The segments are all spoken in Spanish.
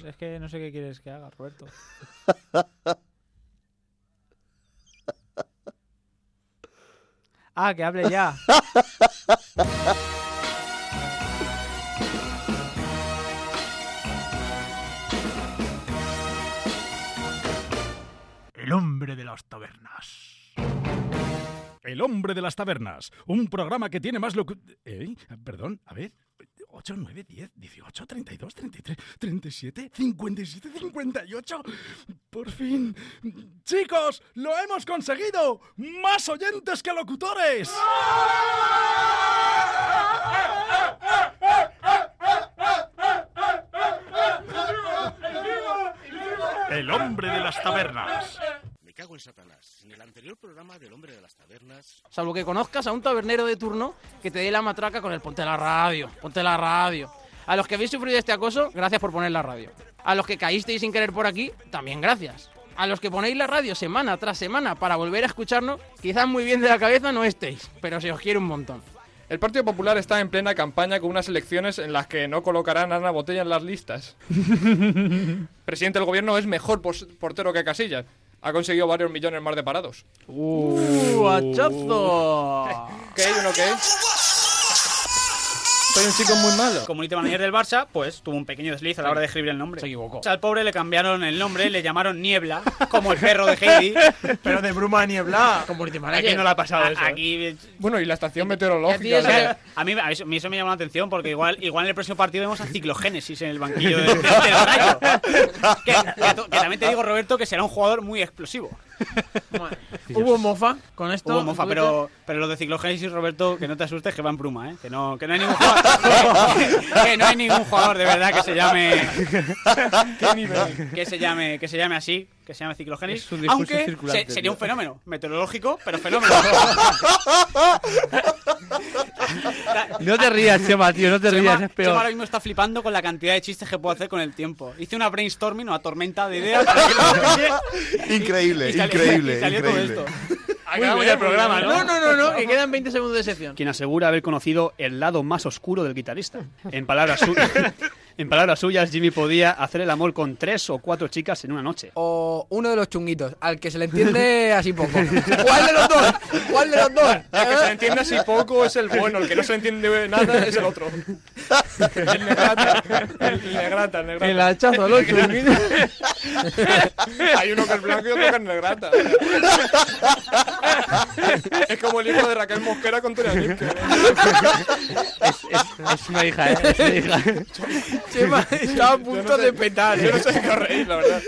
Pues es que no sé qué quieres que haga, Roberto. Que hable ya. El hombre de las tabernas. El hombre de las tabernas. Un programa que tiene más Perdón, a ver. 8, 9, 10, 18, 32, 33, 37, 57, 58. Por fin. Chicos, lo hemos conseguido. Más oyentes que locutores. El hombre de las tabernas. Me cago en Satanás. En el anterior programa del hombre de las tabernas... Salvo que conozcas a un tabernero de turno que te dé la matraca con el ponte la radio, ponte la radio. A los que habéis sufrido este acoso, gracias por poner la radio. A los que caísteis sin querer por aquí, también gracias. A los que ponéis la radio semana tras semana para volver a escucharnos, quizás muy bien de la cabeza no estéis, pero se os quiere un montón. El Partido Popular está en plena campaña con unas elecciones en las que no colocarán a Ana Botella en las listas. Presidente del gobierno es mejor portero que Casillas. Ha conseguido varios millones más de parados. ¡Hachazo! ¿Qué? ¿Uno qué? Soy un chico muy malo. Community manager del Barça, pues tuvo un pequeño desliz a la hora de escribir el nombre. Se equivocó. O sea, al pobre le cambiaron el nombre, le llamaron Niebla, como el perro de Heidi. Pero de bruma a niebla. Community ¿A manager. quién no le ha pasado eso? Aquí... Bueno, y la estación O meteorológica. sea, A mí eso me llama la atención porque igual en el próximo partido vemos a Ciclogénesis en el banquillo del Rayo. Que también te digo, Roberto, que será un jugador muy explosivo. ¿Hubo mofa con esto? Hubo mofa, pero los de Ciclogénesis, Roberto, que no te asustes, que va en pluma, ¿eh? Que no hay ningún jugador, que no hay ningún jugador de verdad que se llame que se llame así, que se llame Ciclogénesis, aunque sería un fenómeno meteorológico, pero fenómeno. No te rías, Chema, tío, no te rías, es Chema peor. ahora mismo está flipando con la cantidad de chistes que puedo hacer con el tiempo. Hice una brainstorming, una tormenta de ideas. Increíble, y salió todo esto. Acabamos ya el programa, ¿no? No, que quedan 20 segundos de sección. Quien asegura haber conocido el lado más oscuro del guitarrista. En palabras suyas, Jimmy podía hacer el amor con 3 o 4 chicas en una noche. O uno de los chunguitos, al que se le entiende así poco. ¿Cuál de los dos? ¿Cuál de los dos? El que se le entiende así poco es el bueno, el que no se le entiende nada es el otro. El negrata. El hachazo, los chunguitos. Hay uno que es blanco y otro que es negrata. Es como el hijo de Raquel Mosquera con Tonio Nipke. Es una hija, es una hija. Chema estaba a punto de petar. Yo no sé qué reír, la verdad.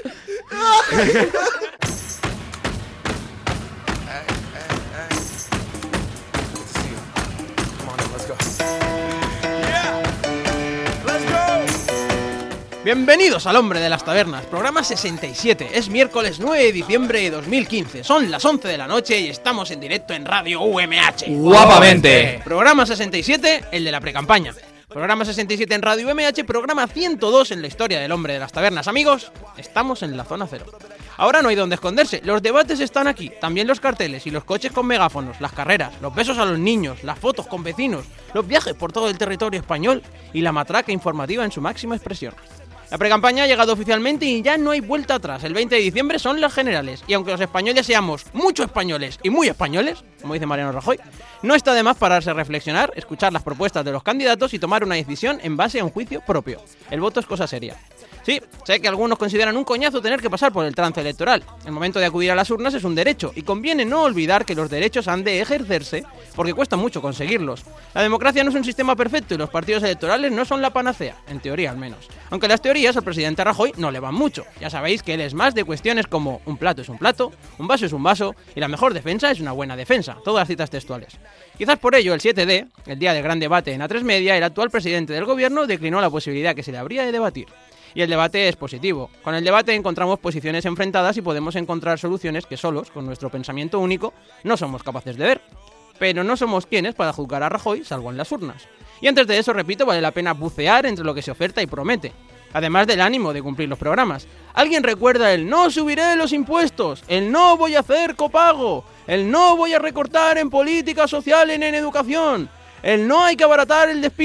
Bienvenidos al Hombre de las Tabernas, programa 67. Es miércoles 9 de diciembre de 2015. Son las 11 de la noche y estamos en directo en Radio UMH. ¡Guapamente! Programa 67, el de la precampaña. Programa 67 en Radio UMH, programa 102 en la historia del Hombre de las Tabernas. Amigos, estamos en la zona cero. Ahora no hay donde esconderse, los debates están aquí, también los carteles y los coches con megáfonos, las carreras, los besos a los niños, las fotos con vecinos, los viajes por todo el territorio español y la matraca informativa en su máxima expresión. La precampaña ha llegado oficialmente y ya no hay vuelta atrás. El 20 de diciembre son las generales. Y aunque los españoles seamos muchos españoles y muy españoles, como dice Mariano Rajoy, no está de más pararse a reflexionar, escuchar las propuestas de los candidatos y tomar una decisión en base a un juicio propio. El voto es cosa seria. Sí, sé que algunos consideran un coñazo tener que pasar por el trance electoral. El momento de acudir a las urnas es un derecho y conviene no olvidar que los derechos han de ejercerse porque cuesta mucho conseguirlos. La democracia no es un sistema perfecto y los partidos electorales no son la panacea, en teoría al menos. Aunque las teorías al presidente Rajoy no le van mucho. Ya sabéis que él es más de cuestiones como un plato es un plato, un vaso es un vaso y la mejor defensa es una buena defensa. Todas citas textuales. Quizás por ello el 7D, el día del gran debate en A3 Media, el actual presidente del gobierno declinó la posibilidad que se le habría de debatir. Y el debate es positivo. Con el debate encontramos posiciones enfrentadas y podemos encontrar soluciones que solos, con nuestro pensamiento único, no somos capaces de ver. Pero no somos quienes para juzgar a Rajoy, salvo en las urnas. Y antes de eso, repito, vale la pena bucear entre lo que se oferta y promete. Además del ánimo de cumplir los programas. ¿Alguien recuerda el no subiré los impuestos? El no voy a hacer copago. El no voy a recortar en política social y en educación. El no hay que abaratar el despido.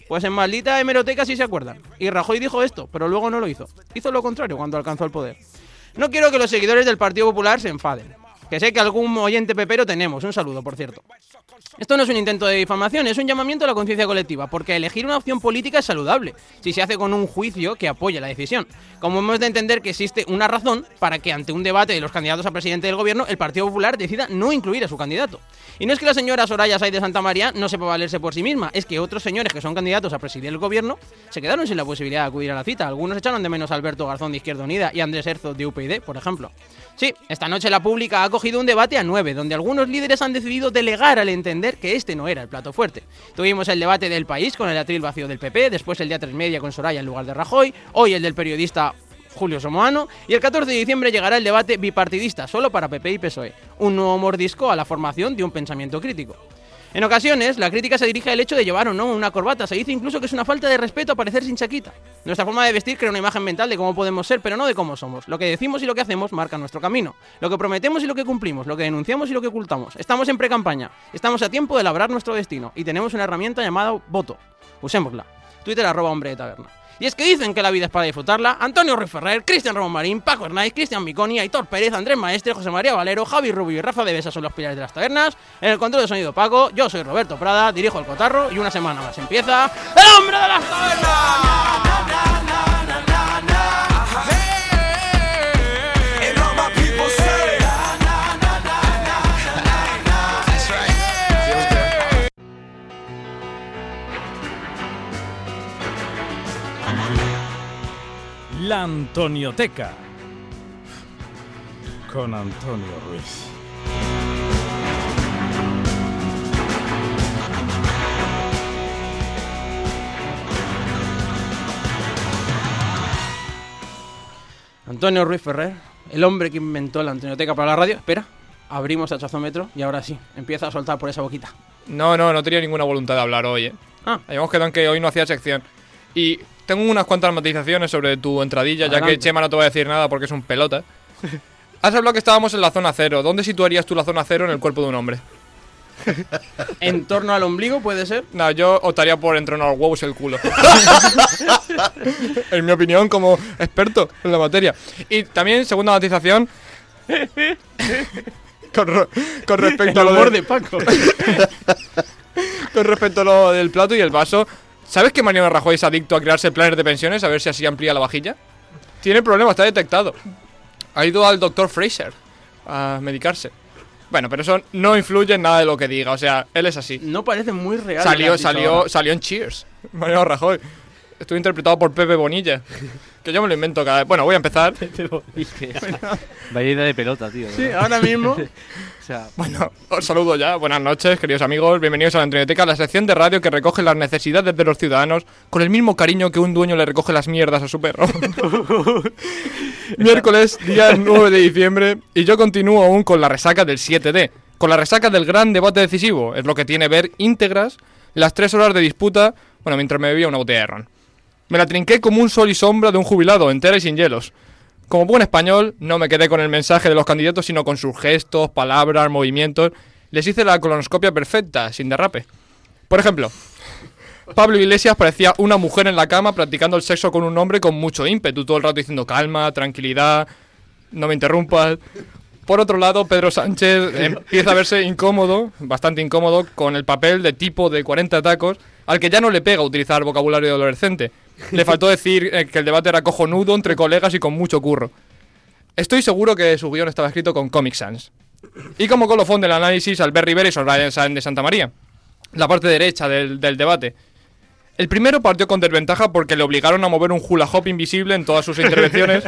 Pues en maldita hemeroteca sí se acuerdan. Y Rajoy dijo esto, pero luego no lo hizo. Hizo lo contrario cuando alcanzó el poder. No quiero que los seguidores del Partido Popular se enfaden. Que sé que algún oyente pepero tenemos. Un saludo, por cierto. Esto no es un intento de difamación, es un llamamiento a la conciencia colectiva, porque elegir una opción política es saludable, si se hace con un juicio que apoye la decisión. Como hemos de entender que existe una razón para que ante un debate de los candidatos a presidente del gobierno, el Partido Popular decida no incluir a su candidato. Y no es que la señora Soraya Sáenz de Santa María no sepa valerse por sí misma, es que otros señores que son candidatos a presidir el gobierno se quedaron sin la posibilidad de acudir a la cita. Algunos echaron de menos a Alberto Garzón de Izquierda Unida y a Andrés Herzog de UPyD, por ejemplo. Sí, esta noche la Pública ha cogido un debate a 9, donde algunos líderes han decidido delegar al entender que este no era el plato fuerte. Tuvimos el debate del País con el atril vacío del PP, después el de A3 Media con Soraya en lugar de Rajoy, hoy el del periodista Julio Somoano, y el 14 de diciembre llegará el debate bipartidista, solo para PP y PSOE, un nuevo mordisco a la formación de un pensamiento crítico. En ocasiones, la crítica se dirige al hecho de llevar o no una corbata. Se dice incluso que es una falta de respeto aparecer sin chaqueta. Nuestra forma de vestir crea una imagen mental de cómo podemos ser, pero no de cómo somos. Lo que decimos y lo que hacemos marca nuestro camino. Lo que prometemos y lo que cumplimos, lo que denunciamos y lo que ocultamos. Estamos en precampaña. Estamos a tiempo de labrar nuestro destino. Y tenemos una herramienta llamada voto. Usémosla. Twitter @hombre-de-taberna. Y es que dicen que la vida es para disfrutarla. Antonio Ruiz Ferrer, Cristian Ramón Marín, Paco Hernández, Cristian Miconi, Aitor Pérez, Andrés Maestre, José María Valero, Javi Rubio y Rafa de Besa son los pilares de las tabernas. En el control de sonido Paco, yo soy Roberto Prada, dirijo el cotarro y una semana más empieza ¡El Hombre de las Tabernas! La Antonioteca con Antonio Ruiz. Antonio Ruiz Ferrer, el hombre que inventó la Antonioteca para la radio. Espera, abrimos hachazómetro y ahora sí, empieza a soltar por esa boquita. No tenía ninguna voluntad de hablar hoy, Habíamos quedado en que hoy no hacía sección. Y tengo unas cuantas matizaciones sobre tu entradilla, Adelante. ya que Chema no te va a decir nada porque es un pelota. Has hablado que estábamos en la zona cero. ¿Dónde situarías tú la zona cero en el cuerpo de un hombre? ¿En torno al ombligo puede ser? No, yo optaría por entrenar los huevos y el culo. En mi opinión, como experto en la materia. Y también, segunda matización, con respecto a lo humor de Paco. Con respecto a lo del plato y el vaso, ¿sabes que Mariano Rajoy es adicto a crearse planes de pensiones a ver si así amplía la vajilla? Tiene problemas, está detectado. Ha ido al doctor Fraser a medicarse. Bueno, pero eso no influye en nada de lo que diga, o sea, él es así. No parece muy real. Salió en Cheers, Mariano Rajoy. Estuvo interpretado por Pepe Bonilla. Que yo me lo invento cada vez. Bueno, voy a empezar. Vaya idea de pelota, tío. Sí, ahora mismo. O sea, Bueno, os saludo ya. Buenas noches, queridos amigos. Bienvenidos a la Antonioteca, la sección de radio que recoge las necesidades de los ciudadanos con el mismo cariño que un dueño le recoge las mierdas a su perro. Miércoles, día 9 de diciembre, y yo continúo aún con la resaca del 7D. Con la resaca del gran debate decisivo. Es lo que tiene ver íntegras las 3 horas de disputa, bueno, mientras me bebía una botella de ron. Me la trinqué como un sol y sombra de un jubilado, entera y sin hielos. Como buen español, no me quedé con el mensaje de los candidatos, sino con sus gestos, palabras, movimientos. Les hice la colonoscopia perfecta, sin derrape. Por ejemplo, Pablo Iglesias parecía una mujer en la cama practicando el sexo con un hombre con mucho ímpetu, todo el rato diciendo calma, tranquilidad, no me interrumpas. Por otro lado, Pedro Sánchez empieza a verse incómodo, bastante incómodo, con el papel de tipo de 40 tacos, al que ya no le pega utilizar vocabulario de adolescente. Le faltó decir que el debate era cojonudo, entre colegas y con mucho curro. Estoy seguro que su guión estaba escrito con Comic Sans. Y como colofón del análisis, Albert Rivera y Soraya Sáenz de Santa María. La parte derecha del debate. El primero partió con desventaja porque le obligaron a mover un hula hop invisible en todas sus intervenciones.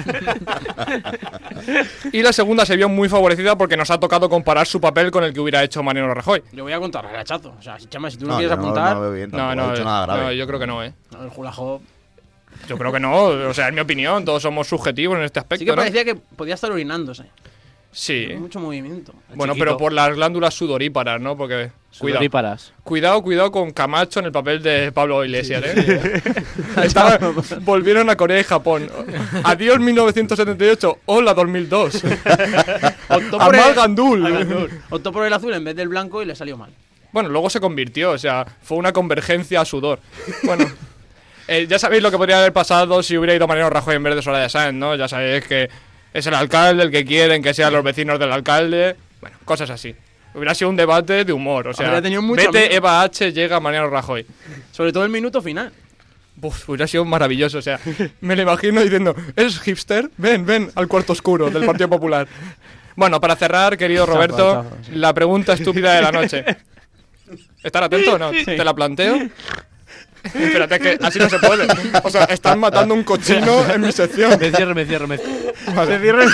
Y la segunda se vio muy favorecida porque nos ha tocado comparar su papel con el que hubiera hecho Mariano Rajoy. Yo voy a contar el hachazo. O sea, Chema, si tú no quieres apuntar. No, he hecho nada grave. No, yo creo que no, El hula hop. Yo creo que no, o sea, es mi opinión, todos somos subjetivos en este aspecto. Sí que ¿no? parecía que podía estar orinándose. Sí. Mucho movimiento. Bueno, chiquito. pero por las glándulas sudoríparas, ¿no? Porque sudoríparas. Cuidado con Camacho en el papel de Pablo Iglesias, ¿eh? Volvieron a Corea y Japón. Adiós 1978, hola 2002. Optó Amal Gandul. Optó por el azul en vez del blanco y le salió mal. Bueno, luego se convirtió, o sea, fue una convergencia a sudor. Bueno, ya sabéis lo que podría haber pasado si hubiera ido Mariano Rajoy en vez de Soraya Sáenz, ¿no? Ya sabéis que es el alcalde el que quieren que sean los vecinos del alcalde. Bueno, cosas así. Hubiera sido un debate de humor, o sea, Habría tenido mucho vete amigo. Eva H, llega Mariano Rajoy. Sobre todo el minuto final. Uf, hubiera sido maravilloso, o sea, me lo imagino diciendo, ¿eres hipster? Ven al cuarto oscuro del Partido Popular. Bueno, para cerrar, querido Roberto, la pregunta estúpida de la noche. ¿Estar atento o no? ¿Te la planteo? Espérate, que así no se puede. O sea, están matando un cochino en mi sección. Me cierro. Vale. Se cierra el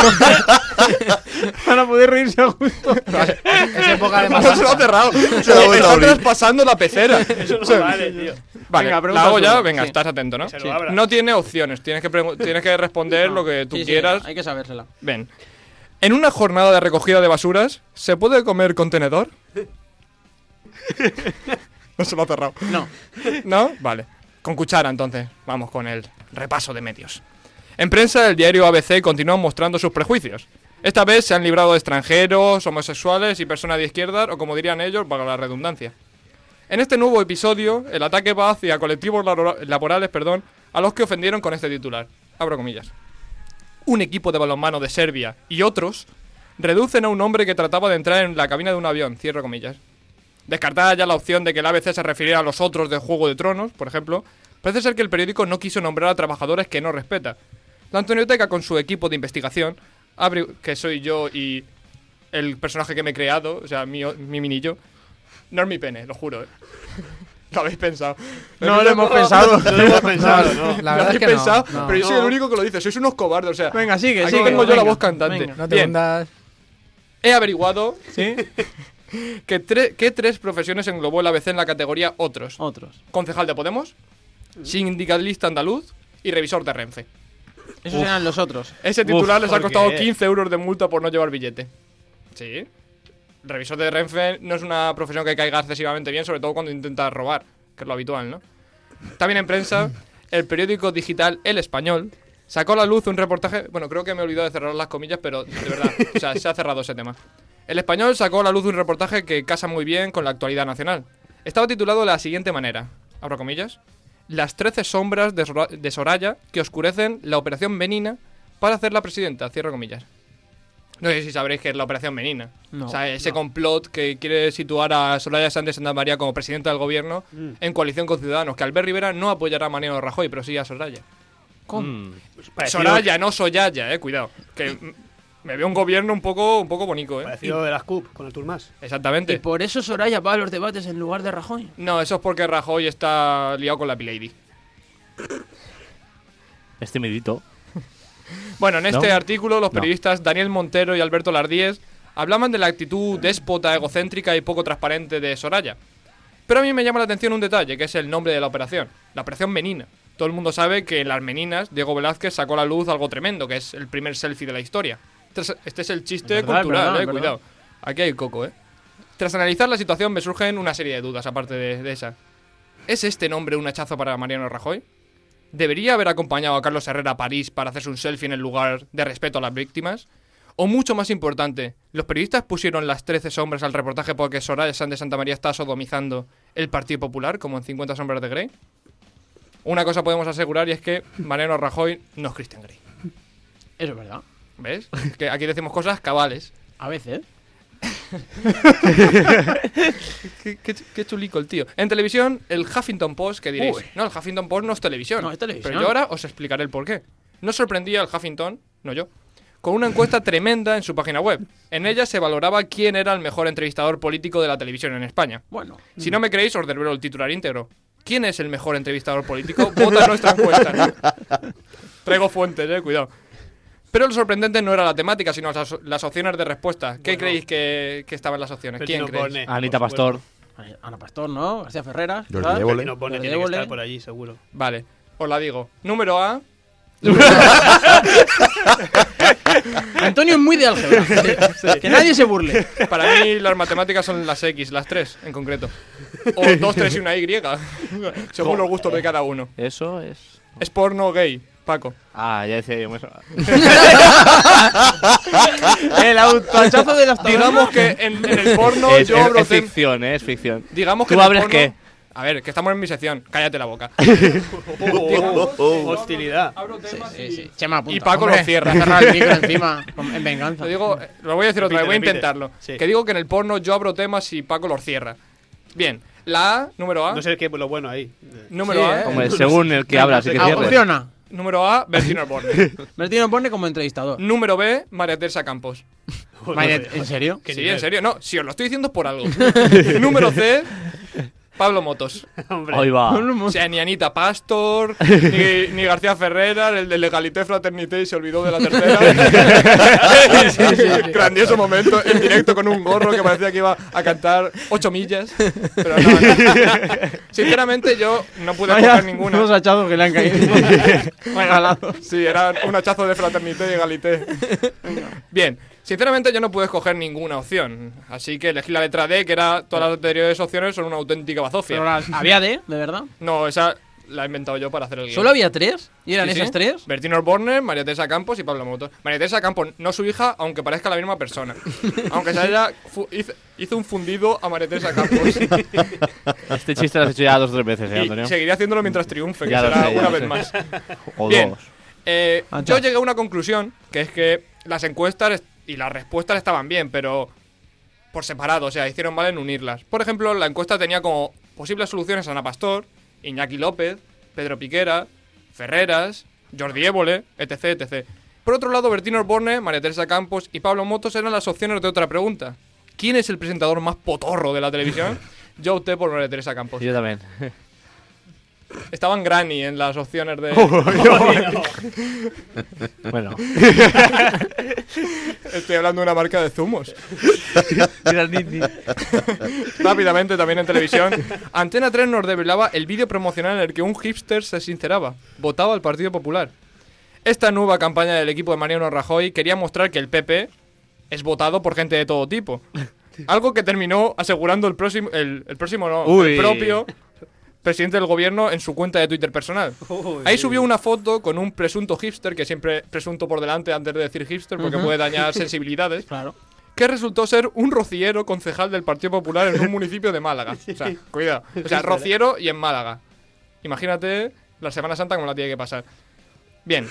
para poder reírse a gusto. Vale. Es época de No se lo ha cerrado. Se lo vuelve a está abrir. traspasando la pecera. Eso no O sea, vale, tío. Vale, Venga, la pregunta hago ya. solo. Venga, Sí. estás atento, ¿no? Se lo abra. No tiene opciones. Tienes que responder lo que tú Sí, sí, quieras. hay que sabérsela. Ven. En una jornada de recogida de basuras, ¿se puede comer con tenedor? No se lo ha cerrado. No. ¿No? Vale. Con cuchara, entonces. Vamos con el repaso de medios. En prensa, el diario ABC continúa mostrando sus prejuicios. Esta vez se han librado de extranjeros, homosexuales y personas de izquierda, o como dirían ellos, para la redundancia. En este nuevo episodio, el ataque va hacia colectivos laborales, a los que ofendieron con este titular. Abro comillas. Un equipo de balonmano de Serbia y otros reducen a un hombre que trataba de entrar en la cabina de un avión. Cierro comillas. Descartada ya la opción de que el ABC se refiriera a los otros de Juego de Tronos, por ejemplo, parece ser que el periódico no quiso nombrar a trabajadores que no respeta. La Antonioteca, con su equipo de investigación, que soy yo y el personaje que me he creado, o sea, mi mini yo, no es mi pene, lo juro, Lo habéis pensado. No lo hemos pensado. No lo hemos pensado, ¿no? La Lo verdad es habéis que pensado, no. pero yo soy el único que lo dice. Sois unos cobardes, o sea. Venga, sigue, aquí sigue. tengo yo la venga, voz cantante. venga. No te Bien, hundas. he averiguado ¿Sí? que tres profesiones englobó el ABC en la categoría Otros. Otros. Concejal de Podemos, sindicalista andaluz y revisor de Renfe. Esos eran los otros. Ese titular les ha ¿por costado qué? 15 euros de multa por no llevar billete. Sí. Revisor de Renfe no es una profesión que caiga excesivamente bien, sobre todo cuando intenta robar, que es lo habitual, ¿no? También en prensa, el periódico digital El Español sacó a la luz un reportaje... Bueno, creo que me he olvidado de cerrar las comillas, pero de verdad, o sea, se ha cerrado ese tema. El Español sacó a la luz un reportaje que casa muy bien con la actualidad nacional. Estaba titulado de la siguiente manera, abro comillas, las 13 sombras de Soraya que oscurecen la operación Menina para hacerla presidenta, cierro comillas. No sé si sabréis qué es la operación Menina. No, O sea, ese complot que quiere situar a Soraya Sáenz de Santa María como presidenta del gobierno en coalición con Ciudadanos, que Albert Rivera no apoyará a Mariano Rajoy, pero sí a Soraya. ¿Cómo? Soraya, no Soyaya, cuidado. Que me veo un gobierno un poco bonito, Parecido de las CUP con el Turmas. Exactamente. Y por eso Soraya va a los debates en lugar de Rajoy. No, eso es porque Rajoy está liado con la Pilady. Este medito. Bueno, en este ¿No? artículo los No. periodistas Daniel Montero y Alberto Lardíez hablaban de la actitud déspota, egocéntrica y poco transparente de Soraya. Pero a mí me llama la atención un detalle, que es el nombre de la operación. La operación Menina. Todo el mundo sabe que en las Meninas, Diego Velázquez sacó a la luz algo tremendo, que es el primer selfie de la historia. Este es el chiste Es verdad, cultural, es verdad. cuidado. Aquí hay coco, Tras analizar la situación me surgen una serie de dudas, aparte de esa. ¿Es este nombre un hachazo para Mariano Rajoy? ¿Debería haber acompañado a Carlos Herrera a París para hacerse un selfie en el lugar de respeto a las víctimas? O mucho más importante, ¿los periodistas pusieron las 13 sombras al reportaje porque Soraya Sáenz de Santa María está sodomizando el Partido Popular, como en 50 sombras de Grey? Una cosa podemos asegurar y es que Mariano Rajoy no es Christian Grey. Eso es verdad. ¿Ves? Que aquí decimos cosas cabales. A veces. Qué chulico el tío. En televisión, el Huffington Post, ¿qué diréis? Uy. No, el Huffington Post no es televisión. No, es televisión. Pero yo ahora os explicaré el porqué. No sorprendía al Huffington, no yo, con una encuesta tremenda en su página web. En ella se valoraba quién era el mejor entrevistador político de la televisión en España. Bueno. Si no me creéis, os develo el titular íntegro. ¿Quién es el mejor entrevistador político? Vota en nuestra encuesta. Traigo fuentes, cuidado. Pero lo sorprendente no era la temática, sino las opciones de respuesta. ¿Qué creéis que estaban las opciones? Pero ¿Quién si no creéis? pone, Anita por Pastor. Ana Pastor, ¿no? García Ferreras. Jordi ¿verdad? Évole. No pone, Jordi tiene que Évole. estar por allí, seguro. Vale, os la digo. Número A. Antonio es muy de álgebra. Que nadie se burle. Para mí las matemáticas son las X, las 3 en concreto. O 2, 3 y una Y. Según los gustos de cada uno. Eso es. Es porno gay. Paco. Ah, ya decía yo. Me sonaba. El autohachazo de las tabernas. Digamos que en el porno Es, yo es, abro es ficción, es ficción. Digamos que ¿Tú en el abres porno- qué? A ver, que estamos en mi sección. Cállate la boca. Hostilidad. Sí. Chema, apunta. Y Paco Hombre, lo cierra. te ha cerrado el micro encima en venganza. Lo digo, lo voy a decir otra vez, voy a Repite. intentarlo. Sí. Que digo que en el porno yo abro temas y Paco los cierra. Bien, la A, número A. No sé qué lo bueno ahí. Número Sí, A. Hombre, según el que habla, así que cierre. Funciona. Número A, Bertino Osborne. Bertino pone como entrevistador. Número B, María Teresa Campos. ¿En serio? Sí, en serio. No, si os lo estoy diciendo es por algo. Número C, Pablo Motos. Hoy va. O sea, ni Anita Pastor, ni García Ferrera, el de Legalité Fraternité y se olvidó de la tercera. Grandioso momento, en directo con un gorro que parecía que iba a cantar 8 millas. Pero no. Sinceramente yo no pude coger ninguna. Unos hachazos que le han caído. Regalados. Sí, era un hachazo de Fraternité y Egalité. Bien, sinceramente yo no pude escoger ninguna opción. Así que elegí la letra D, que era todas las anteriores opciones son una auténtica bazofia. Pero había de verdad. No, esa la he inventado yo para hacer el guión. ¿Solo había 3? ¿Y eran Sí, sí. esas 3? Bertino Osborne, María Teresa Campos y Pablo Motos. María Teresa Campos, no su hija, aunque parezca la misma persona. Aunque se haya hizo un fundido a María Teresa Campos. Este chiste lo has hecho ya 2 o 3 veces, Y Antonio. seguiré haciéndolo mientras triunfe, que Ya lo será sé, ya una lo vez sé. más. O Bien. 2. Yo llegué a una conclusión, que es que las encuestas y las respuestas estaban bien, pero por separado, o sea, hicieron mal en unirlas. Por ejemplo, la encuesta tenía como posibles soluciones a Ana Pastor, Iñaki López, Pedro Piquera, Ferreras, Jordi Évole, etc, etc. Por otro lado, Bertino Osborne, María Teresa Campos y Pablo Motos eran las opciones de otra pregunta. ¿Quién es el presentador más potorro de la televisión? Yo opté por María Teresa Campos. Yo también. Estaban Granny en las opciones de... Bueno. Estoy hablando de una marca de zumos. Rápidamente, también en televisión, Antena 3 nos revelaba el vídeo promocional en el que un hipster se sinceraba. Votaba al Partido Popular. Esta nueva campaña del equipo de Mariano Rajoy quería mostrar que el PP es votado por gente de todo tipo. Algo que terminó asegurando el propio presidente del gobierno en su cuenta de Twitter personal. Ahí subió una foto con un presunto hipster, que siempre presunto por delante antes de decir hipster porque puede dañar sensibilidades, Claro. que resultó ser un rociero concejal del Partido Popular en un municipio de Málaga. O sea, cuidado. O sea, rociero y en Málaga. Imagínate la Semana Santa como la tiene que pasar. Bien.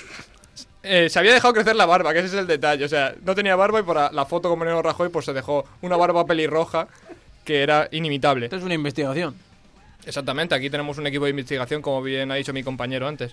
Se había dejado crecer la barba, que ese es el detalle. O sea, no tenía barba y por la foto con Mariano Rajoy pues se dejó una barba pelirroja que era inimitable. Esto es una investigación. Exactamente, aquí tenemos un equipo de investigación, como bien ha dicho mi compañero antes.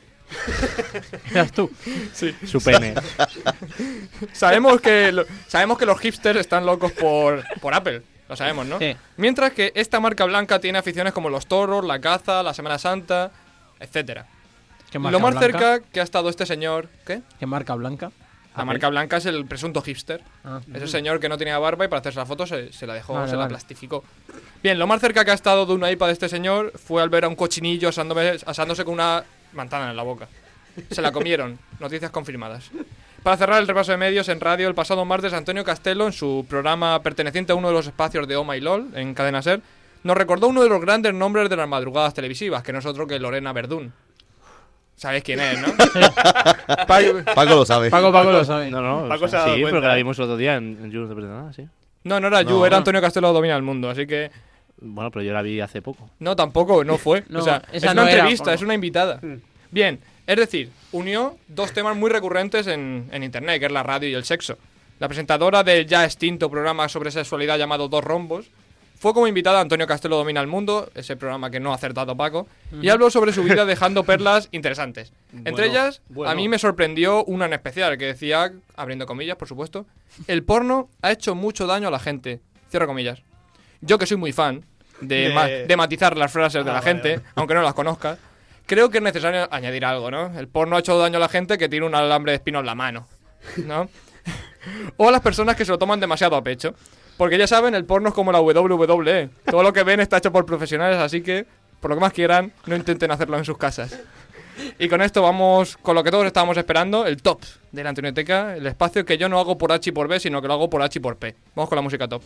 Eras tú. Sí. Su pene. Sabemos que los hipsters están locos por Apple, lo sabemos, ¿no? Sí. Mientras que esta marca blanca tiene aficiones como los toros, la caza, la Semana Santa, etcétera. ¿Qué marca Lo más blanca? cerca que ha estado este señor... ¿Qué? ¿Qué marca blanca? La marca blanca es el presunto hipster. Ah. Ese señor que no tenía barba y para hacerse la foto se la dejó, Vale, se la vale. plastificó. Bien, lo más cerca que ha estado de una IPA de este señor fue al ver a un cochinillo asándose con una manzana en la boca. Se la comieron. Noticias confirmadas. Para cerrar el repaso de medios en radio, el pasado martes Antonio Castelo, en su programa perteneciente a uno de los espacios de Oh My LOL, en Cadena SER, nos recordó uno de los grandes nombres de las madrugadas televisivas, que no es otro que Lorena Verdún. ¿Sabéis quién es, no? Paco lo sabe. Paco lo sabe. No, Paco se ha dado sí, cuenta, porque la ¿eh? vimos el otro día en Jules de Pretendada, sí. No era You, era Antonio Castelo Domina el Mundo, así que... Bueno, pero yo la vi hace poco. No, tampoco, no fue. No, o sea, es esa una no era, entrevista, por- es una invitada. Bien, es decir, unió dos temas muy recurrentes en Internet, que es la radio y el sexo. La presentadora del ya extinto programa sobre sexualidad llamado Dos Rombos fue como invitada a Antonio Castelo Domina el Mundo, ese programa que no ha acertado Paco, y habló sobre su vida dejando perlas interesantes. Entre ellas, a mí me sorprendió una en especial, que decía, abriendo comillas, por supuesto, el porno ha hecho mucho daño a la gente. Cierro comillas. Yo que soy muy fan de matizar las frases de la gente, aunque no las conozca, creo que es necesario añadir algo, ¿no? El porno ha hecho daño a la gente que tiene un alambre de espino en la mano, ¿no? O a las personas que se lo toman demasiado a pecho. Porque ya saben, el porno es como la WWE. Todo lo que ven está hecho por profesionales, así que, por lo que más quieran, no intenten hacerlo en sus casas. Y con esto vamos con lo que todos estábamos esperando, el top de la Antonioteca, el espacio que yo no hago por H y por B, sino que lo hago por H y por P. Vamos con la música top.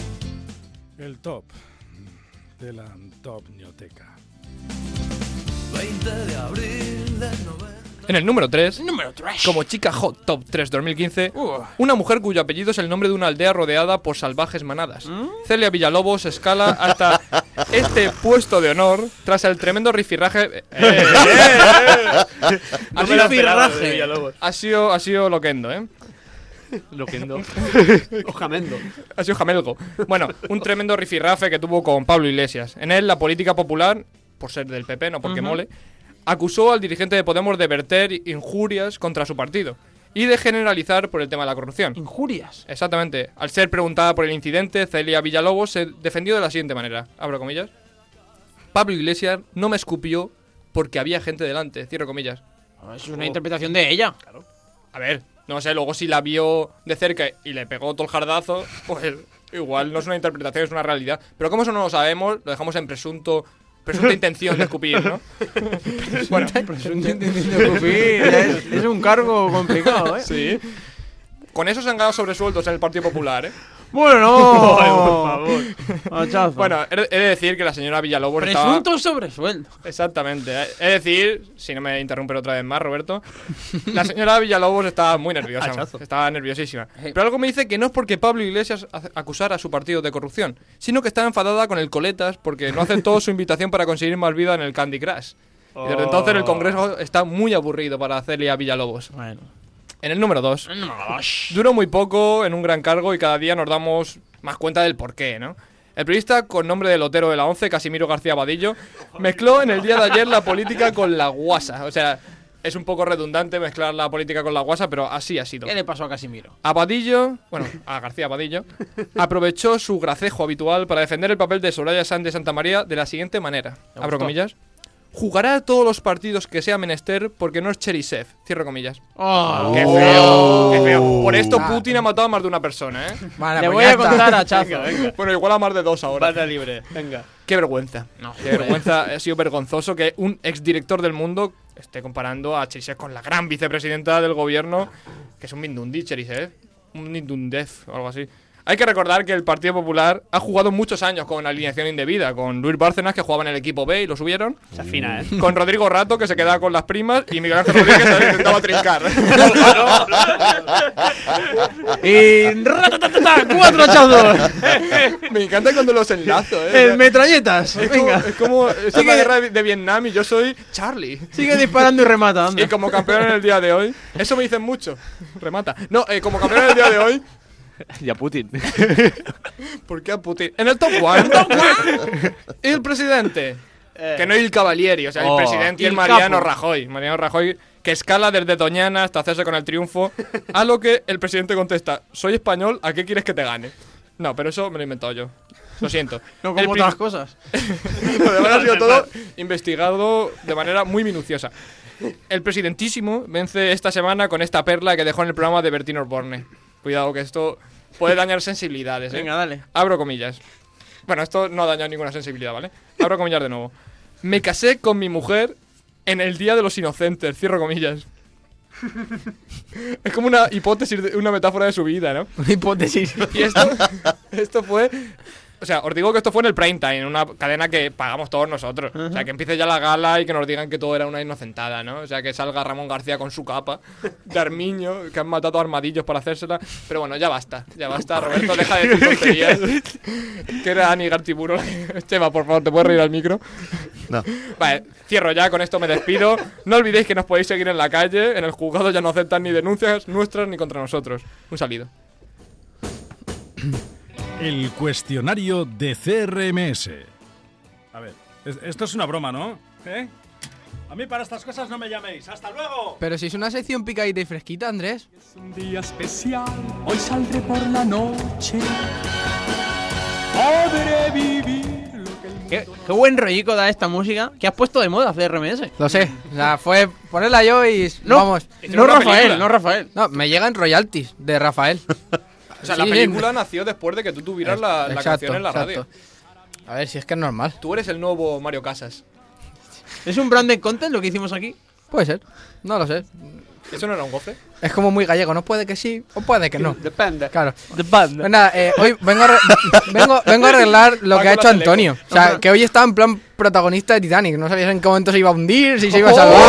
El top de la Antonioteca. En el número 3, Número 3. como chica hot top 3 2015, una mujer cuyo apellido es el nombre de una aldea rodeada por salvajes manadas. Celia Villalobos escala hasta este puesto de honor tras el tremendo rifirraje. Rifirraje. Ha sido loquendo, ¿eh? Loquendo. Ojamendo. Ha sido jamelgo. Bueno, un tremendo rifirrafe que tuvo con Pablo Iglesias. En él, la política popular, por ser del PP, no porque mole, acusó al dirigente de Podemos de verter injurias contra su partido y de generalizar por el tema de la corrupción. Injurias. Exactamente. Al ser preguntada por el incidente, Celia Villalobos se defendió de la siguiente manera. Abro comillas. Pablo Iglesias no me escupió porque había gente delante. Cierro comillas. Es una interpretación de ella. A ver, no sé, luego si la vio de cerca y le pegó todo el jardazo, pues igual no es una interpretación, es una realidad. Pero como eso no lo sabemos, lo dejamos en presunta intención de escupir, ¿no? Bueno, Es un cargo complicado, ¿eh? sí. Con eso se han ganado sobresueldos en el Partido Popular, ¿eh? Bueno, no. Por favor. Hachazo. Bueno, he de decir que la señora Villalobos Presunto sobresueldo. Exactamente. He de decir, si no me interrumpen otra vez más, Roberto, la señora Villalobos estaba muy nerviosa. Estaba nerviosísima. Pero algo me dice que no es porque Pablo Iglesias acusara a su partido de corrupción, sino que está enfadada con el Coletas porque no aceptó su invitación para conseguir más vida en el Candy Crush. Y desde entonces el Congreso está muy aburrido para Celia Villalobos. Bueno. En el número 2. Duró muy poco en un gran cargo y cada día nos damos más cuenta del porqué, ¿no? El periodista con nombre de lotero de la ONCE, Casimiro García Vadillo, mezcló en el día de ayer la política con la guasa. O sea, es un poco redundante mezclar la política con la guasa, pero así ha sido. ¿Qué le pasó a Casimiro? A García Vadillo, aprovechó su gracejo habitual para defender el papel de Soraya Sáenz de Santa María de la siguiente manera. Abro comillas. Jugará a todos los partidos que sea menester porque no es Cherisev. Cierro comillas. Oh. ¡Qué feo! ¡Qué feo! Por esto Putin ha matado a más de una persona, ¿eh? Vale, Le pues voy ya a está. contar a Chazo. Bueno, igual a más de 2 ahora. Barra libre. Venga. ¡Qué vergüenza! ¡Qué vergüenza! Ha sido vergonzoso que un exdirector del Mundo esté comparando a Cherisev con la gran vicepresidenta del gobierno, que es un Mindundi, Cherisev. Un Mindundev o algo así. Hay que recordar que el Partido Popular ha jugado muchos años con alineación indebida, con Luis Bárcenas, que jugaba en el equipo B y lo subieron, Se afina, ¿eh? con Rodrigo Rato, que se quedaba con las primas, y Miguel Ángel Rodríguez, que intentaba trincar. Y... ¡Ratatatata! ¡4 hachazos! Me encanta cuando los enlazo, ¿eh? ¡Metralletas! Venga. Es como es la guerra de Vietnam y yo soy Charlie. Sigue disparando y rematando. Y como campeón en el día de hoy, eso me dicen mucho. Remata. No, como campeón en el día de hoy, Y a Putin. ¿por qué a Putin? En el top 1, el presidente, que no es el Cavalieri, o sea, el presidente y el Mariano Rajoy. Mariano Rajoy, que escala desde Doñana hasta hacerse con el triunfo, a lo que el presidente contesta: soy español, ¿a qué quieres que te gane? No, pero eso me lo he inventado yo. Lo siento. No como otras cosas. Lo demás ha sido todo investigado de manera muy minuciosa. El presidentísimo vence esta semana con esta perla que dejó en el programa de Bertín Osborne. Cuidado que esto puede dañar sensibilidades, ¿eh? Venga, dale. Abro comillas. Bueno, esto no ha dañado ninguna sensibilidad, ¿vale? Abro comillas de nuevo. Me casé con mi mujer en el Día de los Inocentes. Cierro comillas. Es como una hipótesis, una metáfora de su vida, ¿no? Una hipótesis. Y esto fue... O sea, os digo que esto fue en el prime time, en una cadena que pagamos todos nosotros. O sea, que empiece ya la gala y que nos digan que todo era una inocentada, ¿no? O sea, que salga Ramón García con su capa de armiño, que han matado a armadillos para hacérsela. Pero bueno, ya basta, Roberto, deja de decir tonterías. Que era Ani Gartiburo. Chema, por favor, ¿te puedes reír al micro? No. Vale, cierro ya, con esto me despido. No olvidéis que nos podéis seguir en la calle. En el juzgado ya no aceptan ni denuncias nuestras ni contra nosotros. Un saludo. El cuestionario de CRMS. A ver, esto es una broma, ¿no? ¿Eh? A mí para estas cosas no me llaméis. ¡Hasta luego! Pero si es una sección picadita y fresquita, Andrés. Es un día especial, hoy saldré por la noche. Podré vivir lo que el mundo... Qué buen rollico da esta música que has puesto de moda, CRMS. Lo sé. O sea, fue ponerla yo y... No, vamos. no Rafael. No, me llegan royalties de Rafael. O sea, Sí, la película nació después de que tú tuvieras la Exacto, canción en la radio. A ver, si es que es normal. Tú eres el nuevo Mario Casas. ¿Es un branded content lo que hicimos aquí? Puede ser. No lo sé. ¿Eso no era un gofre? Es como muy gallego, no puede que sí o puede que no. Depende. Claro. Depende. Pues nada, hoy vengo a arreglar lo que ha hecho Antonio. O sea, que hoy estaba en plan protagonista de Titanic. No sabías en qué momento se iba a hundir, si se iba a salvar.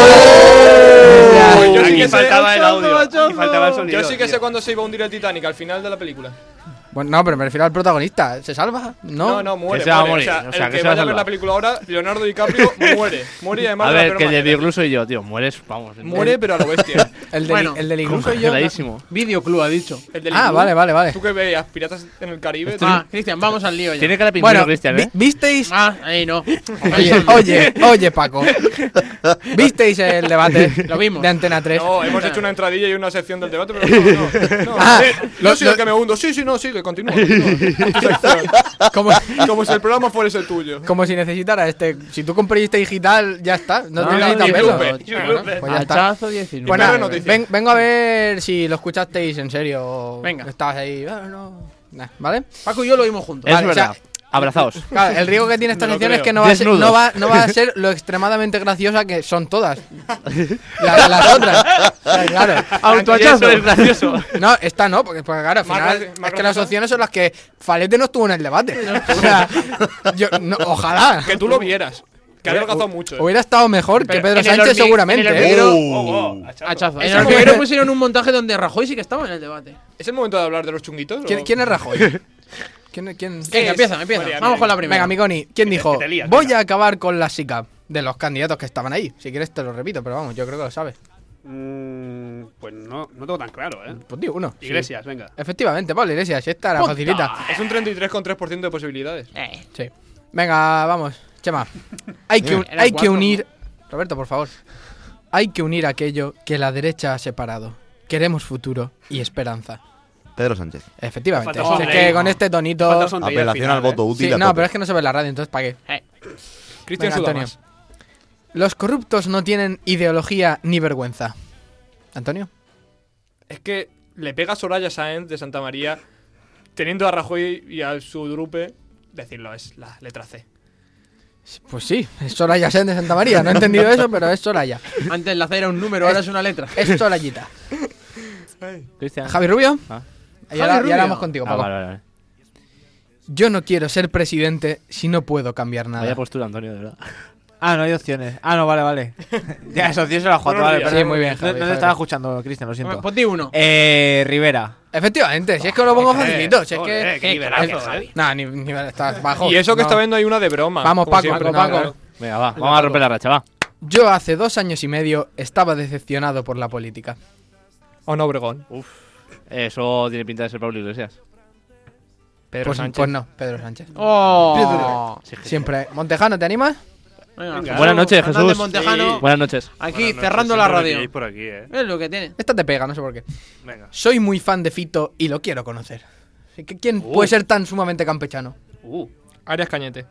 Yo sí Aquí que sé- faltaba el audio. Aquí faltaba el sonido. Yo sí que sé tío. cuándo se iba a hundir el Titanic, al final de la película. Bueno, no, pero me refiero al protagonista. ¿Se salva? No. No, muere. Que se va a muere. morir, O sea, o sea, el que que se va a vaya a ver salvar. la película ahora, Leonardo DiCaprio muere. Muere y además A de la ver, peor que el de manera. Bigluso y yo, tío, mueres, vamos. Muere, pero a lo bestia. Bueno, El del incluso yo. Congeladísimo. Videoclub ha dicho. El del Ah, Iglú. vale. ¿Tú que veías? ¿Piratas en el Caribe? Ah, Cristian, vamos al lío ya. Tiene cara de pingüino, Bueno, Cristian, ¿eh? ¿visteis? Ah, ahí no. Oye, Paco. ¿Visteis el debate? Lo vimos. De Antena 3. No, hemos hecho una entradilla y una sección del debate, pero no. Ah, Yo soy el que me hundo. Sí, no, sigue, continúa. Tu sección. Como si el programa fuese el tuyo. Como si necesitara si tú compraste digital, ya está. No te No, necesitas no, verlo. YouTube. Pues ya está. Hachazo 19. Pues nada, noticia. vengo a ver si lo escuchasteis en serio. O Venga. estabas ahí. No. Nah, ¿vale? Paco y yo lo vimos juntos. Es Vale, verdad. o sea, Abrazaos. Claro, el riesgo que tiene esta Me lo sección es creo. que no va, a ser, Desnudos. no va a ser lo extremadamente graciosa que son todas. Las otras. O sea, claro. Autohachazo. Es gracioso. No, esta no, porque claro, al final Más es que graciosa. las opciones son las que Falete no estuvo en el debate. O sea, ojalá. Que tú lo vieras. Que ha adelgazado mucho. Hubiera estado mejor que Pero Pedro en el Sánchez hormi- seguramente. en el ¿eh? hormiguero- Hachazo. En el hormiguero pusieron un montaje donde Rajoy sí que estaba en el debate. ¿Es el momento de hablar de los chunguitos? ¿Quién es Rajoy? ¿Quién? Venga, empieza. María, Vamos con la primera. Venga, Miconi, ¿quién dijo? te lías, Voy venga. a acabar con la SICAP de los candidatos que estaban ahí. Si quieres te lo repito, pero vamos, yo creo que lo sabes. Pues no tengo tan claro, ¿eh? Pues digo uno. Iglesias, venga. Efectivamente, Pablo Iglesias, esta la Puta. facilita. Es un 33,3% de posibilidades. Sí. Venga, vamos, Chema. Hay que Era cuatro, unir. Roberto, por favor. Hay que unir aquello que la derecha ha separado. Queremos futuro y esperanza. Pedro Sánchez. Efectivamente. Falta Es sonreír, que ¿no? con este tonito. Falta sonreír al Apelación final, al voto ¿eh? útil. Sí, a no, tope. pero es que no se ve en la radio, entonces ¿para qué? Cristian Venga, suda Antonio. más. Los corruptos no tienen ideología ni vergüenza. ¿Antonio? Es que le pega a Soraya Sáenz de Santa María, teniendo a Rajoy y a su grupe, decirlo, es la letra C. Pues sí, es Soraya Sáenz de Santa María. No he entendido eso, pero es Soraya. Antes la C era un número, ahora es una letra. Es Sorayita. Cristian. Javi Rubio. Ah. Y ahora vamos contigo, Ah, Paco. vale. Yo no quiero ser presidente si no puedo cambiar nada. Vaya postura, Antonio, de verdad. Ah, no hay opciones. Ah, no, vale. Ya, esa opción se la juego. Buenos Vale, días. perdón. Sí, muy bien, No, Javi, no te Javi. estaba escuchando, Cristian, lo siento. Ponte uno. Rivera. Efectivamente, si es que lo pongo facilito. Si es que. qué nivelazo, ¿eh? Nah, ni está bajo. Y eso que No. está viendo hay una de broma. Vamos, como Paco, siempre. Paco. Venga, va. Vamos a romper la racha, va. Yo hace 2 años y medio estaba decepcionado por la política. O no, Obregón. Eso tiene pinta de ser Pablo Iglesias. Pedro Sánchez. Pues no, Pedro Sánchez. Oh. Siempre. Montejano, ¿te animas? Venga, Buenas noches, Fernández Jesús. Montejano, Buenas noches. aquí cerrando la radio. por aquí, Es lo que tiene. Esta te pega, no sé por qué. Venga. Soy muy fan de Fito y lo quiero conocer. Así que ¿quién puede ser tan sumamente campechano? Arias Cañete.